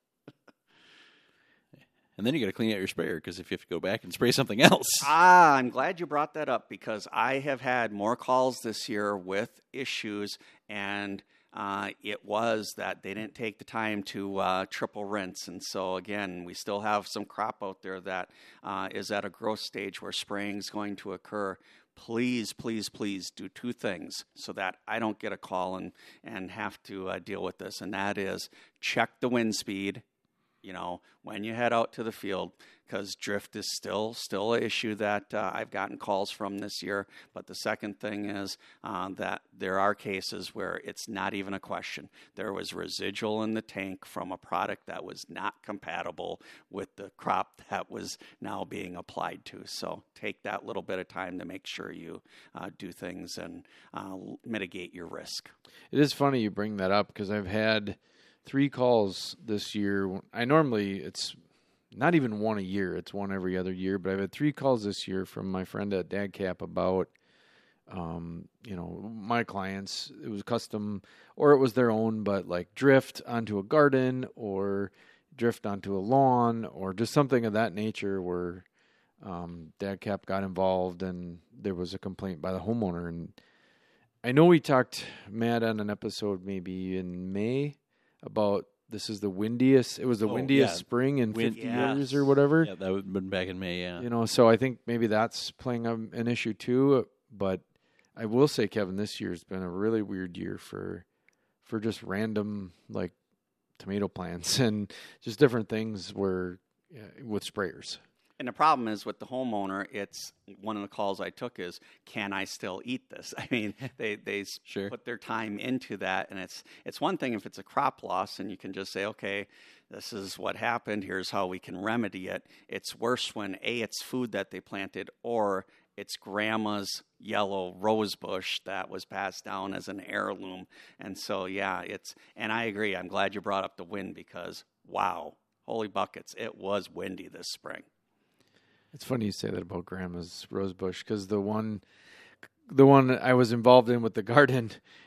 And then you got to clean out your sprayer because if you have to go back and spray something else. Ah, I'm glad you brought that up because I have had more calls this year with issues, and uh, it was that they didn't take the time to uh, triple rinse. And so, again, we still have some crop out there that uh, is at a growth stage where spraying is going to occur. Please, please, please do two things so that I don't get a call and, and have to uh, deal with this, and that is check the wind speed, you know, when you head out to the field, because drift is still still an issue that uh, I've gotten calls from this year. But the second thing is uh, that there are cases where it's not even a question. There was residual in the tank from a product that was not compatible with the crop that was now being applied to. So take that little bit of time to make sure you uh, do things and uh, mitigate your risk. It is funny you bring that up because I've had three calls this year. I normally, it's not even one a year. It's one every other year. But I've had three calls this year from my friend at DadCap about, um, you know, my clients. It was custom or it was their own, but like drift onto a garden or drift onto a lawn or just something of that nature where um, DadCap got involved and there was a complaint by the homeowner. And I know we talked, Matt, on an episode maybe in May about this is the windiest, it was the Oh, windiest yeah. spring in Wind- fifty Yes. years or whatever. Yeah, that would have been back in May, yeah. You know, so I think maybe that's playing a, an issue too. But I will say, Kevin, this year's been a really weird year for for just random like tomato plants and just different things where uh, with sprayers. And the problem is with the homeowner, it's one of the calls I took is, can I still eat this? I mean, they they s- Sure. put their time into that, and it's it's one thing if it's a crop loss and you can just say, okay, this is what happened. Here's how we can remedy it. It's worse when A, it's food that they planted, or it's grandma's yellow rose bush that was passed down as an heirloom. And so, yeah, it's and I agree. I'm glad you brought up the wind because wow, holy buckets, it was windy this spring. It's funny you say that about Grandma's rosebush because the one, the one I was involved in with the garden,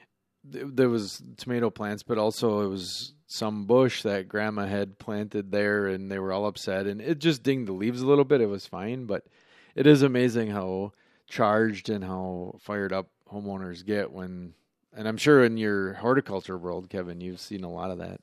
th- there was tomato plants, but also it was some bush that Grandma had planted there, and they were all upset, and it just dinged the leaves a little bit. It was fine, but it is amazing how charged and how fired up homeowners get when, and I'm sure in your horticulture world, Kevin, you've seen a lot of that.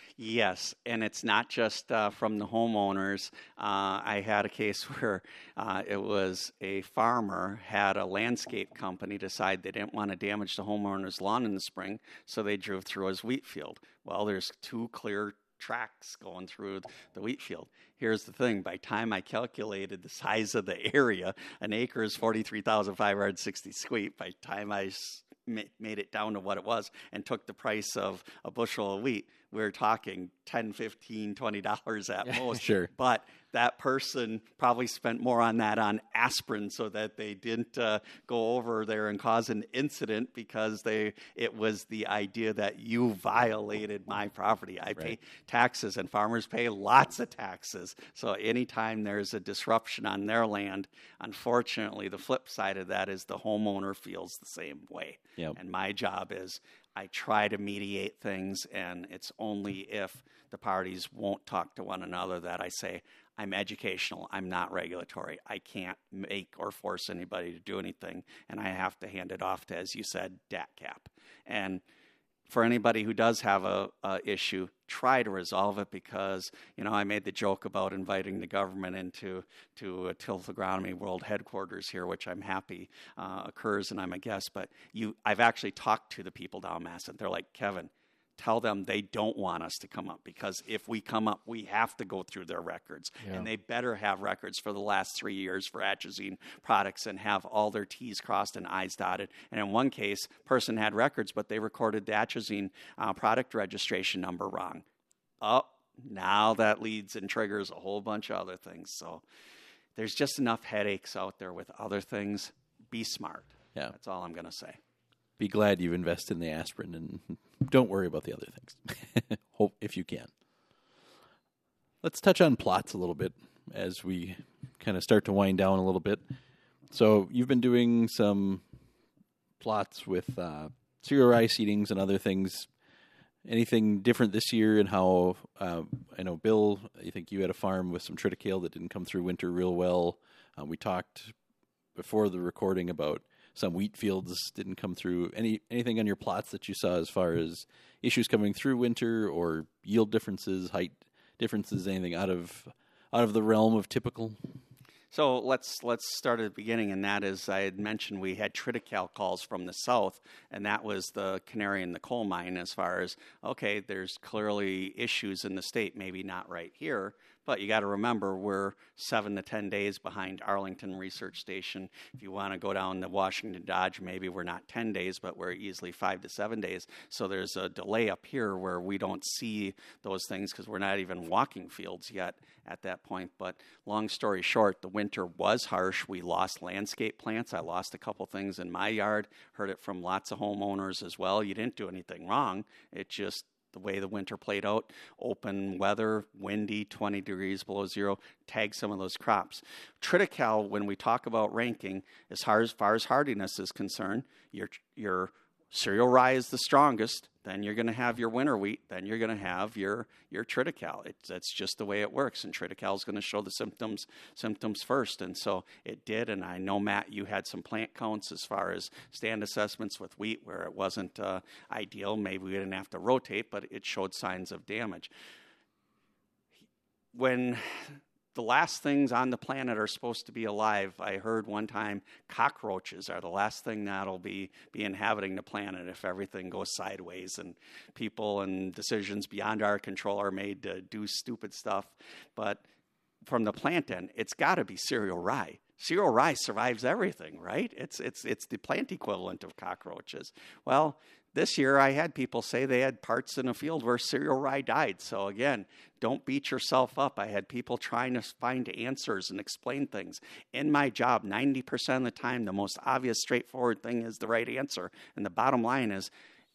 Yes, and it's not just uh, from the homeowners. Uh, I had a case where uh, it was a farmer had a landscape company decide they didn't want to damage the homeowner's lawn in the spring, so they drove through his wheat field. Well, there's two clear tracks going through the wheat field. Here's the thing. By time I calculated the size of the area, an acre is forty-three thousand five hundred sixty square. By time I s- ma- made it down to what it was and took the price of a bushel of wheat, we we're talking ten, fifteen, twenty dollars at most. Sure. But that person probably spent more on that on aspirin so that they didn't uh, go over there and cause an incident because they it was the idea that you violated my property. I pay Right. taxes, and farmers pay lots of taxes. So anytime there's a disruption on their land, unfortunately, the flip side of that is the homeowner feels the same way. Yep. And my job is I try to mediate things, and it's only if the parties won't talk to one another that I say, I'm educational, I'm not regulatory. I can't make or force anybody to do anything, and I have to hand it off to, as you said, DATCAP. And for anybody who does have a, a issue, try to resolve it because, you know, I made the joke about inviting the government into to a Tilth Agronomy World Headquarters here, which I'm happy uh, occurs, and I'm a guest. But you, I've actually talked to the people down Masson. They're like, Kevin, tell them they don't want us to come up, because if we come up, we have to go through their records. Yeah. And they better have records for the last three years for atrazine products and have all their T's crossed and I's dotted. And in one case, person had records, but they recorded the atrazine uh, product registration number wrong. Oh, now that leads and triggers a whole bunch of other things. So there's just enough headaches out there with other things. Be smart. Yeah. That's all I'm going to say. Be glad you've invested in the aspirin and don't worry about the other things. Hope if you can. Let's touch on plots a little bit as we kind of start to wind down a little bit. So you've been doing some plots with uh, cereal rye seedings and other things. Anything different this year in how, uh, I know, Bill, I think you had a farm with some triticale that didn't come through winter real well. Uh, we talked before the recording about some wheat fields didn't come through. Any anything on your plots that you saw as far as issues coming through winter or yield differences, height differences, anything out of out of the realm of typical? So let's let's start at the beginning, and that is, I had mentioned we had triticale calls from the south, and that was the canary in the coal mine as far as, okay, there's clearly issues in the state, maybe not right here, but you got to remember we're seven to ten days behind Arlington Research Station. If you want to go down to Washington Dodge, maybe we're not ten days, but we're easily five to seven days. So there's a delay up here where we don't see those things because we're not even walking fields yet at that point. But long story short, the winter was harsh. We lost landscape plants. I lost a couple things in my yard. Heard it from lots of homeowners as well. You didn't do anything wrong. It just the way the winter played out, open weather, windy, twenty degrees below zero, tag some of those crops. Triticale, when we talk about ranking, as far as, far as hardiness is concerned, your your cereal rye is the strongest, then you're going to have your winter wheat, then you're going to have your your triticale. It's that's just the way it works, and triticale is going to show the symptoms symptoms first, and so it did. And I know, Matt, you had some plant counts as far as stand assessments with wheat where it wasn't uh, ideal. Maybe we didn't have to rotate, but it showed signs of damage. When the last things on the planet are supposed to be alive, I heard one time cockroaches are the last thing that'll be, be inhabiting the planet if everything goes sideways and people and decisions beyond our control are made to do stupid stuff. But from the plant end, it's got to be cereal rye. Cereal rye survives everything, right? It's it's it's the plant equivalent of cockroaches. Well, this year I had people say they had parts in a field where cereal rye died. So again, don't beat yourself up. I had people trying to find answers and explain things. In my job, ninety percent of the time, the most obvious, straightforward thing is the right answer. And the bottom line is,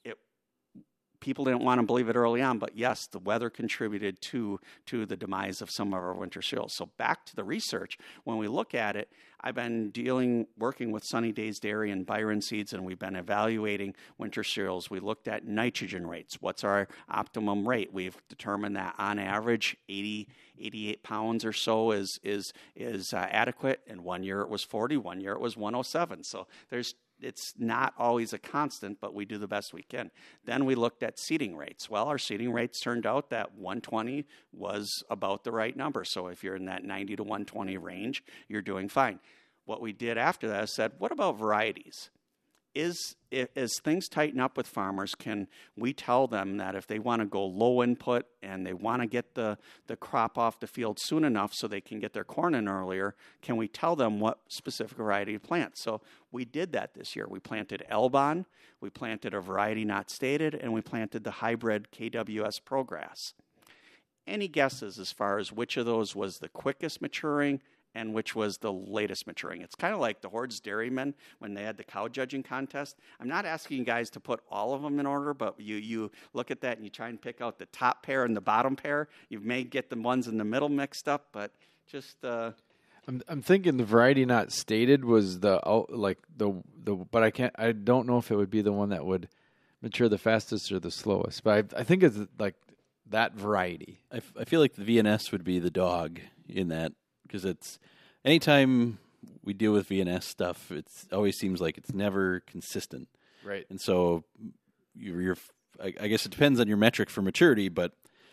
people didn't want to believe it early on, but yes, the weather contributed to to the demise of some of our winter cereals. So back to the research, when we look at it, I've been dealing, working with Sunny Days Dairy and Byron Seeds, and we've been evaluating winter cereals. We looked at nitrogen rates. What's our optimum rate? We've determined that on average, eighty, eighty-eight pounds or so is is is uh, adequate. And one year it was forty, one year it was one oh seven. So there's it's not always a constant, but we do the best we can. Then we looked at seeding rates. Well, our seeding rates turned out that one twenty was about the right number. So if you're in that ninety to one twenty range, you're doing fine. What we did after that is said, what about varieties? Is, as things tighten up with farmers, can we tell them that if they want to go low input and they want to get the, the crop off the field soon enough so they can get their corn in earlier, can we tell them what specific variety to plant? So we did that this year. We planted Elbon, we planted a variety not stated, and we planted the hybrid K W S Progress. Any guesses as far as which of those was the quickest maturing and which was the latest maturing? It's kind of like the Hordes Dairymen when they had the cow judging contest. I'm not asking you guys to put all of them in order, but you, you look at that and you try and pick out the top pair and the bottom pair. You may get the ones in the middle mixed up, but just... Uh, I'm I'm thinking the variety not stated was the oh, like the the but I can't I don't know if it would be the one that would mature the fastest or the slowest, but I, I think it's like that variety. I, f- I feel like the V N S would be the dog in that, because it's anytime we deal with V N S stuff, it always seems like it's never consistent. Right. And so you're, you're I, I guess it depends on your metric for maturity, but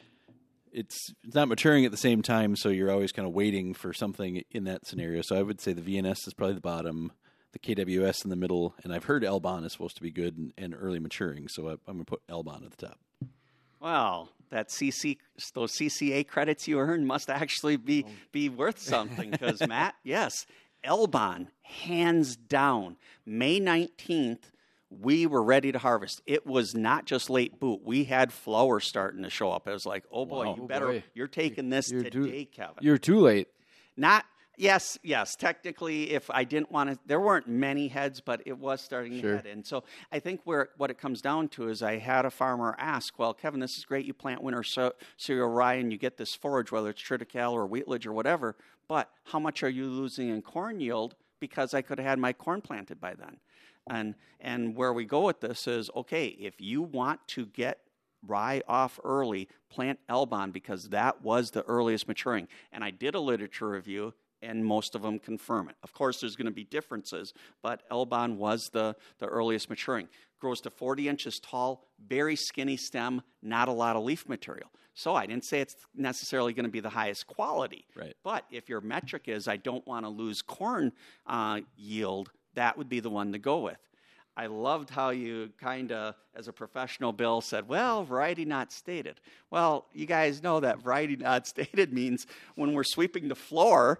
it's it's not maturing at the same time, so you're always kind of waiting for something in that scenario. So I would say the V N S is probably the bottom, the K W S in the middle, and I've heard Elbon is supposed to be good and, and early maturing, so I, I'm going to put Elbon at the top. Well, that C C, those C C A credits you earn must actually be, be worth something because, Matt, yes, Elbon, hands down, May nineteenth, we were ready to harvest. It was not just late boot. We had flowers starting to show up. It was like, oh, boy, Wow. you Oh, better, boy. you're taking this You're today, too- Kevin. You're too late. Not, yes, yes. Technically, if I didn't want to, there weren't many heads, but it was starting Sure. to head in. So I think where what it comes down to is I had a farmer ask, well, Kevin, this is great. You plant winter so- cereal rye and you get this forage, whether it's triticale or wheatledge or whatever, but how much are you losing in corn yield? Because I could have had my corn planted by then. And, and where we go with this is, okay, if you want to get rye off early, plant Elbon because that was the earliest maturing. And I did a literature review, and most of them confirm it. Of course, there's going to be differences, but Elbon was the, the earliest maturing. Grows to forty inches tall, very skinny stem, not a lot of leaf material. So I didn't say it's necessarily going to be the highest quality. Right. But if your metric is I don't want to lose corn uh, yield, that would be the one to go with. I loved how you kind of, as a professional, Bill, said, well, variety not stated. Well, you guys know that variety not stated means when we're sweeping the floor,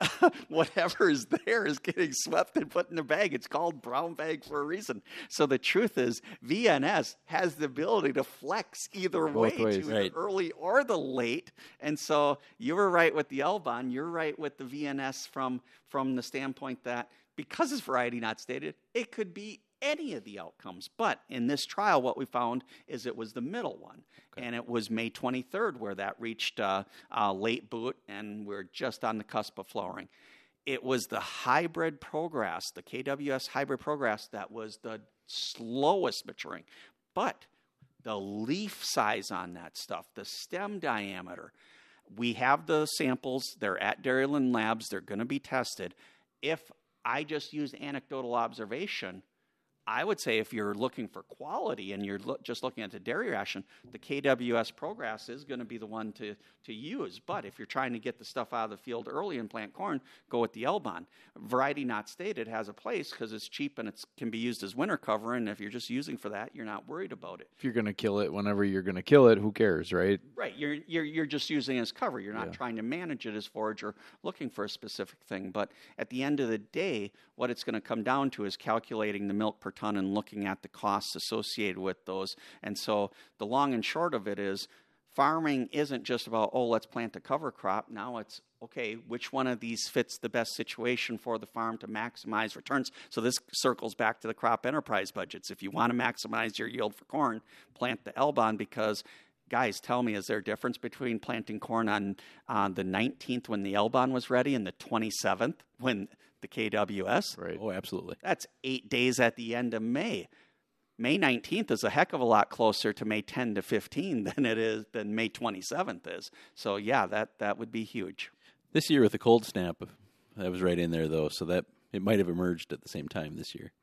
whatever is there is getting swept and put in the bag. It's called brown bag for a reason. So the truth is V N S has the ability to flex either way, ways. to Right. the early or the late. And so you were right with the Elbon. You're right with the V N S from, from the standpoint that because it's variety not stated, it could be any of the outcomes. But in this trial, what we found is it was the middle one. Okay. And it was May twenty-third where that reached uh, uh, late boot, and we're just on the cusp of flowering. It was the hybrid Progress, the K W S hybrid Progress, that was the slowest maturing. But the leaf size on that stuff, the stem diameter, we have the samples. They're at Dairyland Labs. They're going to be tested. If I just use anecdotal observation, I would say if you're looking for quality and you're lo- just looking at the dairy ration, the K W S Progress is going to be the one to, to use. But if you're trying to get the stuff out of the field early and plant corn, go with the Elbon. Variety not stated has a place because it's cheap and it can be used as winter cover. And if you're just using for that, you're not worried about it. If you're going to kill it whenever you're going to kill it, who cares, right? Right. You're, you're, you're just using it as cover. You're not Yeah. trying to manage it as forage or looking for a specific thing. But at the end of the day, what it's going to come down to is calculating the milk per ton and looking at the costs associated with those. And so the long and short of it is farming isn't just about, oh, let's plant a cover crop. Now it's, okay, which one of these fits the best situation for the farm to maximize returns? So this circles back to the crop enterprise budgets. If you want to maximize your yield for corn, plant the Elbon because, guys, tell me, is there a difference between planting corn on uh, the nineteenth when the Elbon was ready and the twenty-seventh when the K W S? Right. Oh, absolutely. That's eight days at the end of May. May nineteenth is a heck of a lot closer to May tenth to fifteenth than it is than May twenty-seventh is. So yeah, that, that would be huge. This year with the cold snap, that was right in there though, so that it might have emerged at the same time this year.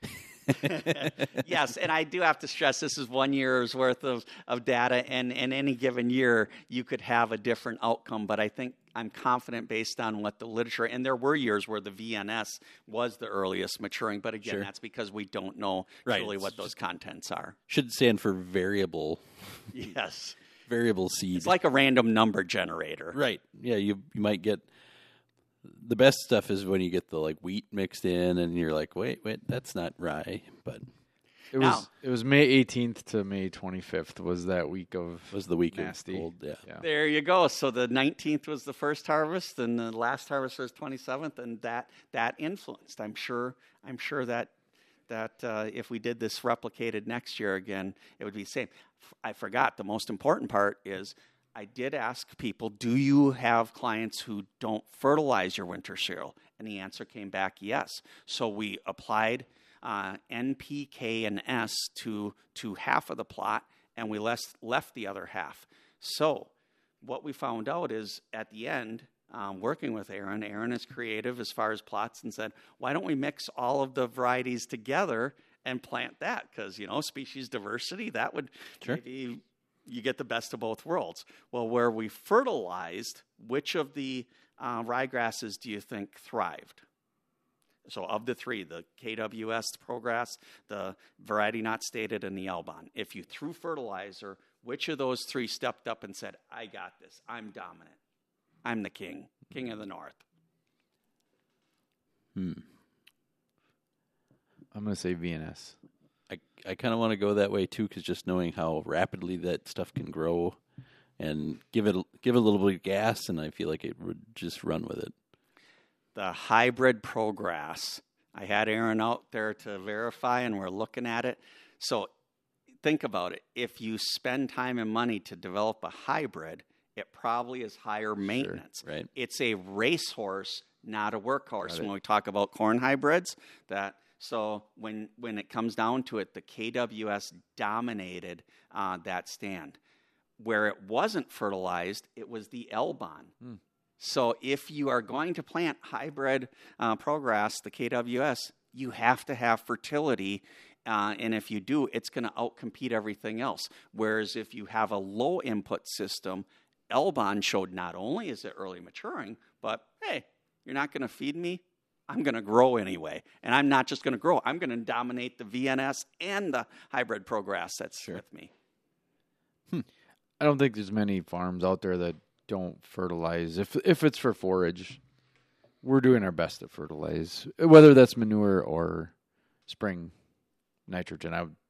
Yes, and I do have to stress this is one year's worth of, of data, and in any given year you could have a different outcome, but I think I'm confident based on what the literature, and there were years where the V N S was the earliest maturing, but again, Sure. that's because we don't know Right, truly it's what those contents are. Should stand for variable Yes. variable seed. It's like a random number generator. Right. Yeah, you you might get the best stuff is when you get the like wheat mixed in and you're like, wait, wait, that's not rye, but It Now- was it was May eighteenth to May twenty-fifth was that week of it was the week nasty. of cold. Yeah. Yeah. There you go. So the nineteenth was the first harvest, and the last harvest was twenty-seventh, and that that influenced. I'm sure. I'm sure that that uh, if we did this replicated next year again, it would be the same. F- I forgot the most important part is I did ask people, do you have clients who don't fertilize your winter cereal? And the answer came back yes. So we applied uh, N P K and S to to half of the plot, and we left left the other half. So what we found out is at the end, um, working with Aaron, Aaron is creative as far as plots and said, why don't we mix all of the varieties together and plant that? Because, you know, species diversity, that would Sure. maybe you get the best of both worlds. Well, where we fertilized, which of the uh, ryegrasses do you think thrived? So of the three, the K W S Progress, the variety not stated, and the Elbon. If you threw fertilizer, Which of those three stepped up and said, I got this. I'm dominant. I'm the king, king of the North. Hmm. I'm going to say V N S. I, I kind of want to go that way too, because just knowing how rapidly that stuff can grow, and give it give it a little bit of gas, and I feel like it would just run with it. The hybrid ProGrass. I had Aaron out there to verify, and we're looking at it. So think about it. If you spend time and money to develop a hybrid, it probably is higher maintenance. Sure, right. It's a racehorse, not a workhorse. When we talk about corn hybrids, that so when when it comes down to it, the K W S dominated uh, that stand. Where it wasn't fertilized, it was the Elbon. Mm. So if you are going to plant hybrid uh, ProGrass, the K W S, you have to have fertility. Uh, and if you do, it's going to outcompete everything else. Whereas if you have a low input system, Elbon showed not only is it early maturing, but hey, you're not going to feed me. I'm going to grow anyway. And I'm not just going to grow. I'm going to dominate the V N S and the hybrid ProGrass that's sure. with me. Hmm. I don't think there's many farms out there that don't fertilize. If if it's for forage, we're doing our best to fertilize, whether that's manure or spring nitrogen. I would,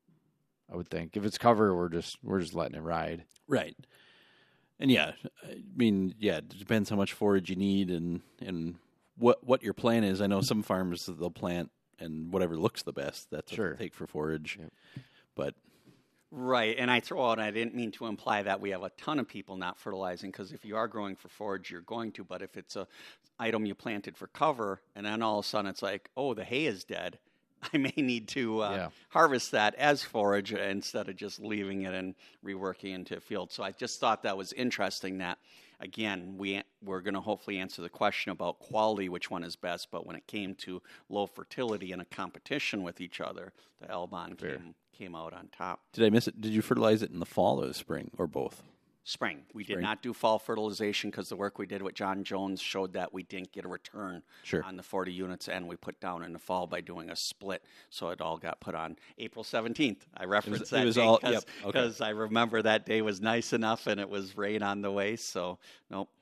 I would think if it's cover, we're just we're just letting it ride. Right. And yeah, I mean, yeah, it depends how much forage you need and and what what your plan is. I know some farms they'll plant and whatever looks the best. That's sure. what they take for forage. Yep. But right, and I throw out, I didn't mean to imply that we have a ton of people not fertilizing, because if you are growing for forage, you're going to. But if it's a item you planted for cover, and then all of a sudden it's like, oh, the hay is dead, I may need to uh, yeah. harvest that as forage instead of just leaving it and reworking into a field. So I just thought that was interesting that, again, we, we're going to hopefully answer the question about quality, which one is best, but when it came to low fertility and a competition with each other, the Elbon came, came out on top. Did I miss it? Did you fertilize it in the fall or the spring, or both? Spring. We Spring. did not do fall fertilization because the work we did with John Jones showed that we didn't get a return sure. on the forty units, and we put down in the fall by doing a split, so it all got put on April seventeenth. I referenced it was, that it was day all, because yep, okay. I remember that day was nice enough and it was rain on the way, so nope.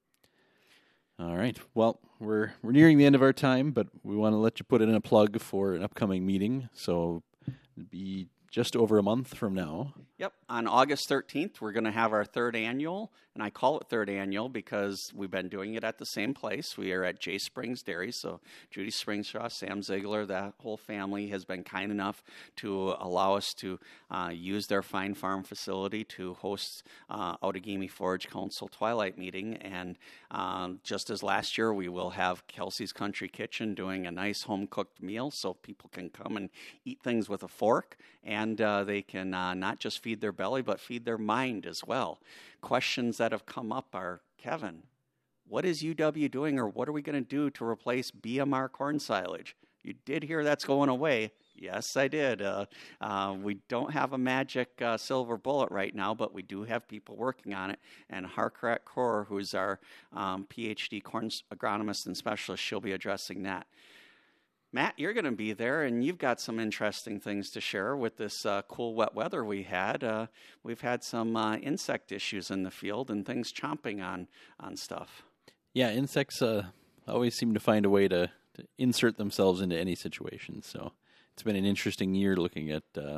All right. Well, we're we're nearing the end of our time, but we want to let you put in a plug for an upcoming meeting, so it'll be just over a month from now. Yep. On August thirteenth, we're going to have our third annual, and I call it third annual because we've been doing it at the same place. We are at Jay Springs Dairy, so Judy Springshaw, Sam Ziegler, that whole family has been kind enough to allow us to uh, use their fine farm facility to host uh, Outagamie Forage Council Twilight Meeting, and um, just as last year, we will have Kelsey's Country Kitchen doing a nice home-cooked meal so people can come and eat things with a fork, and uh, they can uh, not just feed their belly, but feed their mind as well. Questions that have come up are, Kevin, what is U W doing, or what are we going to do to replace B M R corn silage? You did hear that's going away. Yes, I did. Uh, uh, we don't have a magic uh, silver bullet right now, but we do have people working on it. And Harkarat Kaur, who's our um, P H D corn agronomist and specialist, she'll be addressing that. Matt, you're going to be there, and you've got some interesting things to share with this uh, cool wet weather we had. Uh, we've had some uh, insect issues in the field and things chomping on, on stuff. Yeah, insects uh, always seem to find a way to, to insert themselves into any situation. So it's been an interesting year looking at uh,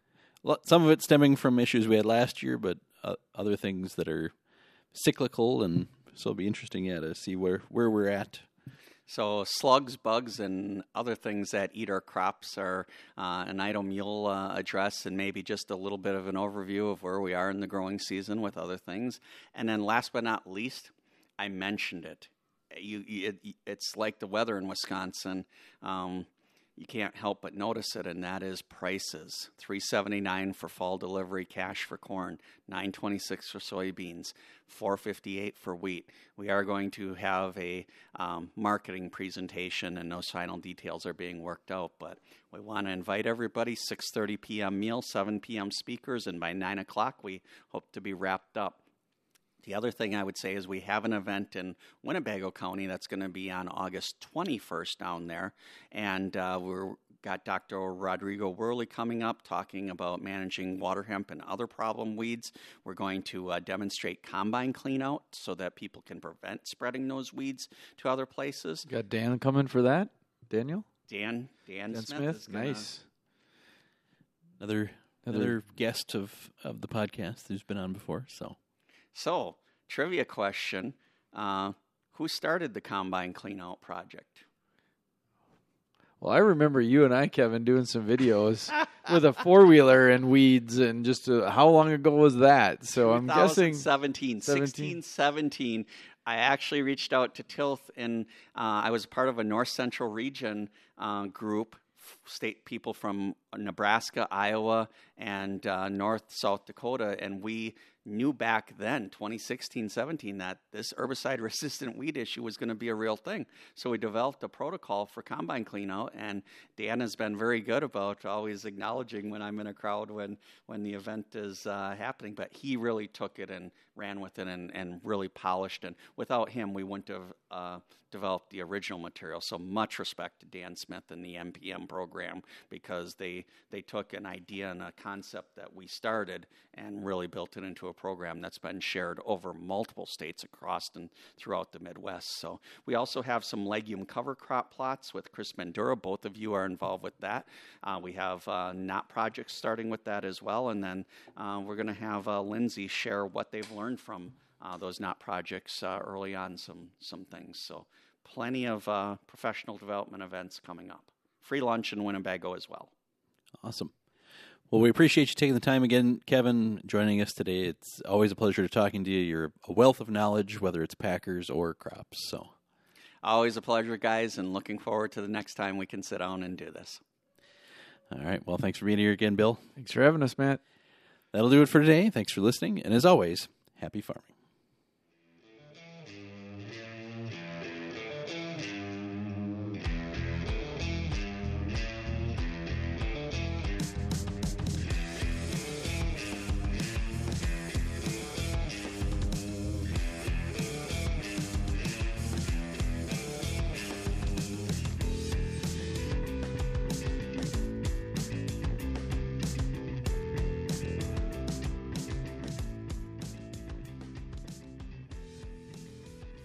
some of it stemming from issues we had last year, but uh, other things that are cyclical. And so it'll be interesting, yeah, to see where, where we're at. So slugs, bugs, and other things that eat our crops are uh, an item you'll uh, address, and maybe just a little bit of an overview of where we are in the growing season with other things. And then last but not least, I mentioned it. You, it it's like the weather in Wisconsin. Um, you can't help but notice it, and that is prices. three seventy-nine for fall delivery cash for corn, nine twenty-six for soybeans, four fifty-eight for wheat. We are going to have a um, marketing presentation, and those final details are being worked out. But we want to invite everybody, six thirty p.m. meal, seven p.m. speakers, and by nine o'clock we hope to be wrapped up. The other thing I would say is we have an event in Winnebago County that's going to be on August twenty-first down there, and uh, we're got Doctor Rodrigo Worley coming up talking about managing water hemp and other problem weeds. We're going to uh, demonstrate combine cleanout so that people can prevent spreading those weeds to other places. Got Dan coming for that, Daniel? Dan, Dan, Dan Smith. Smith, is gonna, nice. Another Another- another guest of, of the podcast who's been on before. So So, trivia question. Uh, who started the combine cleanout project? Well, I remember you and I, Kevin, doing some videos with a four-wheeler and weeds, and just uh, how long ago was that? So I'm guessing seventeen, seventeen. sixteen, seventeen. I actually reached out to Tilth, and uh, I was part of a North Central Region uh, group, f- state people from Nebraska, Iowa, and uh, North South Dakota, and we knew back then, twenty sixteen, seventeen, that this herbicide-resistant weed issue was going to be a real thing. So we developed a protocol for combine cleanout, and Dan has been very good about always acknowledging when I'm in a crowd when, when the event is uh, happening. But he really took it and ran with it and, and really polished. And without him, we wouldn't have uh, developed the original material. So much respect to Dan Smith and the M P M program, because they, they took an idea and a concept that we started and really built it into a program that's been shared over multiple states across and throughout the Midwest. So we also have some legume cover crop plots with Chris Mandura. Both of you are involved with that. Uh, we have uh, knot projects starting with that as well. And then uh, we're going to have uh, Lindsay share what they've learned from uh, those knot projects uh, early on, some, some things. So plenty of uh, professional development events coming up. Free lunch in Winnebago as well. awesome. Well, we appreciate you taking the time again, Kevin, joining us today. It's always a pleasure talking to you. You're a wealth of knowledge, whether it's Packers or crops. So, Always a pleasure, guys, and looking forward to the next time we can sit down and do this. all right. Well, thanks for being here again, Bill. Thanks for having us, Matt. That'll do it for today. Thanks for listening. And as always, happy farming.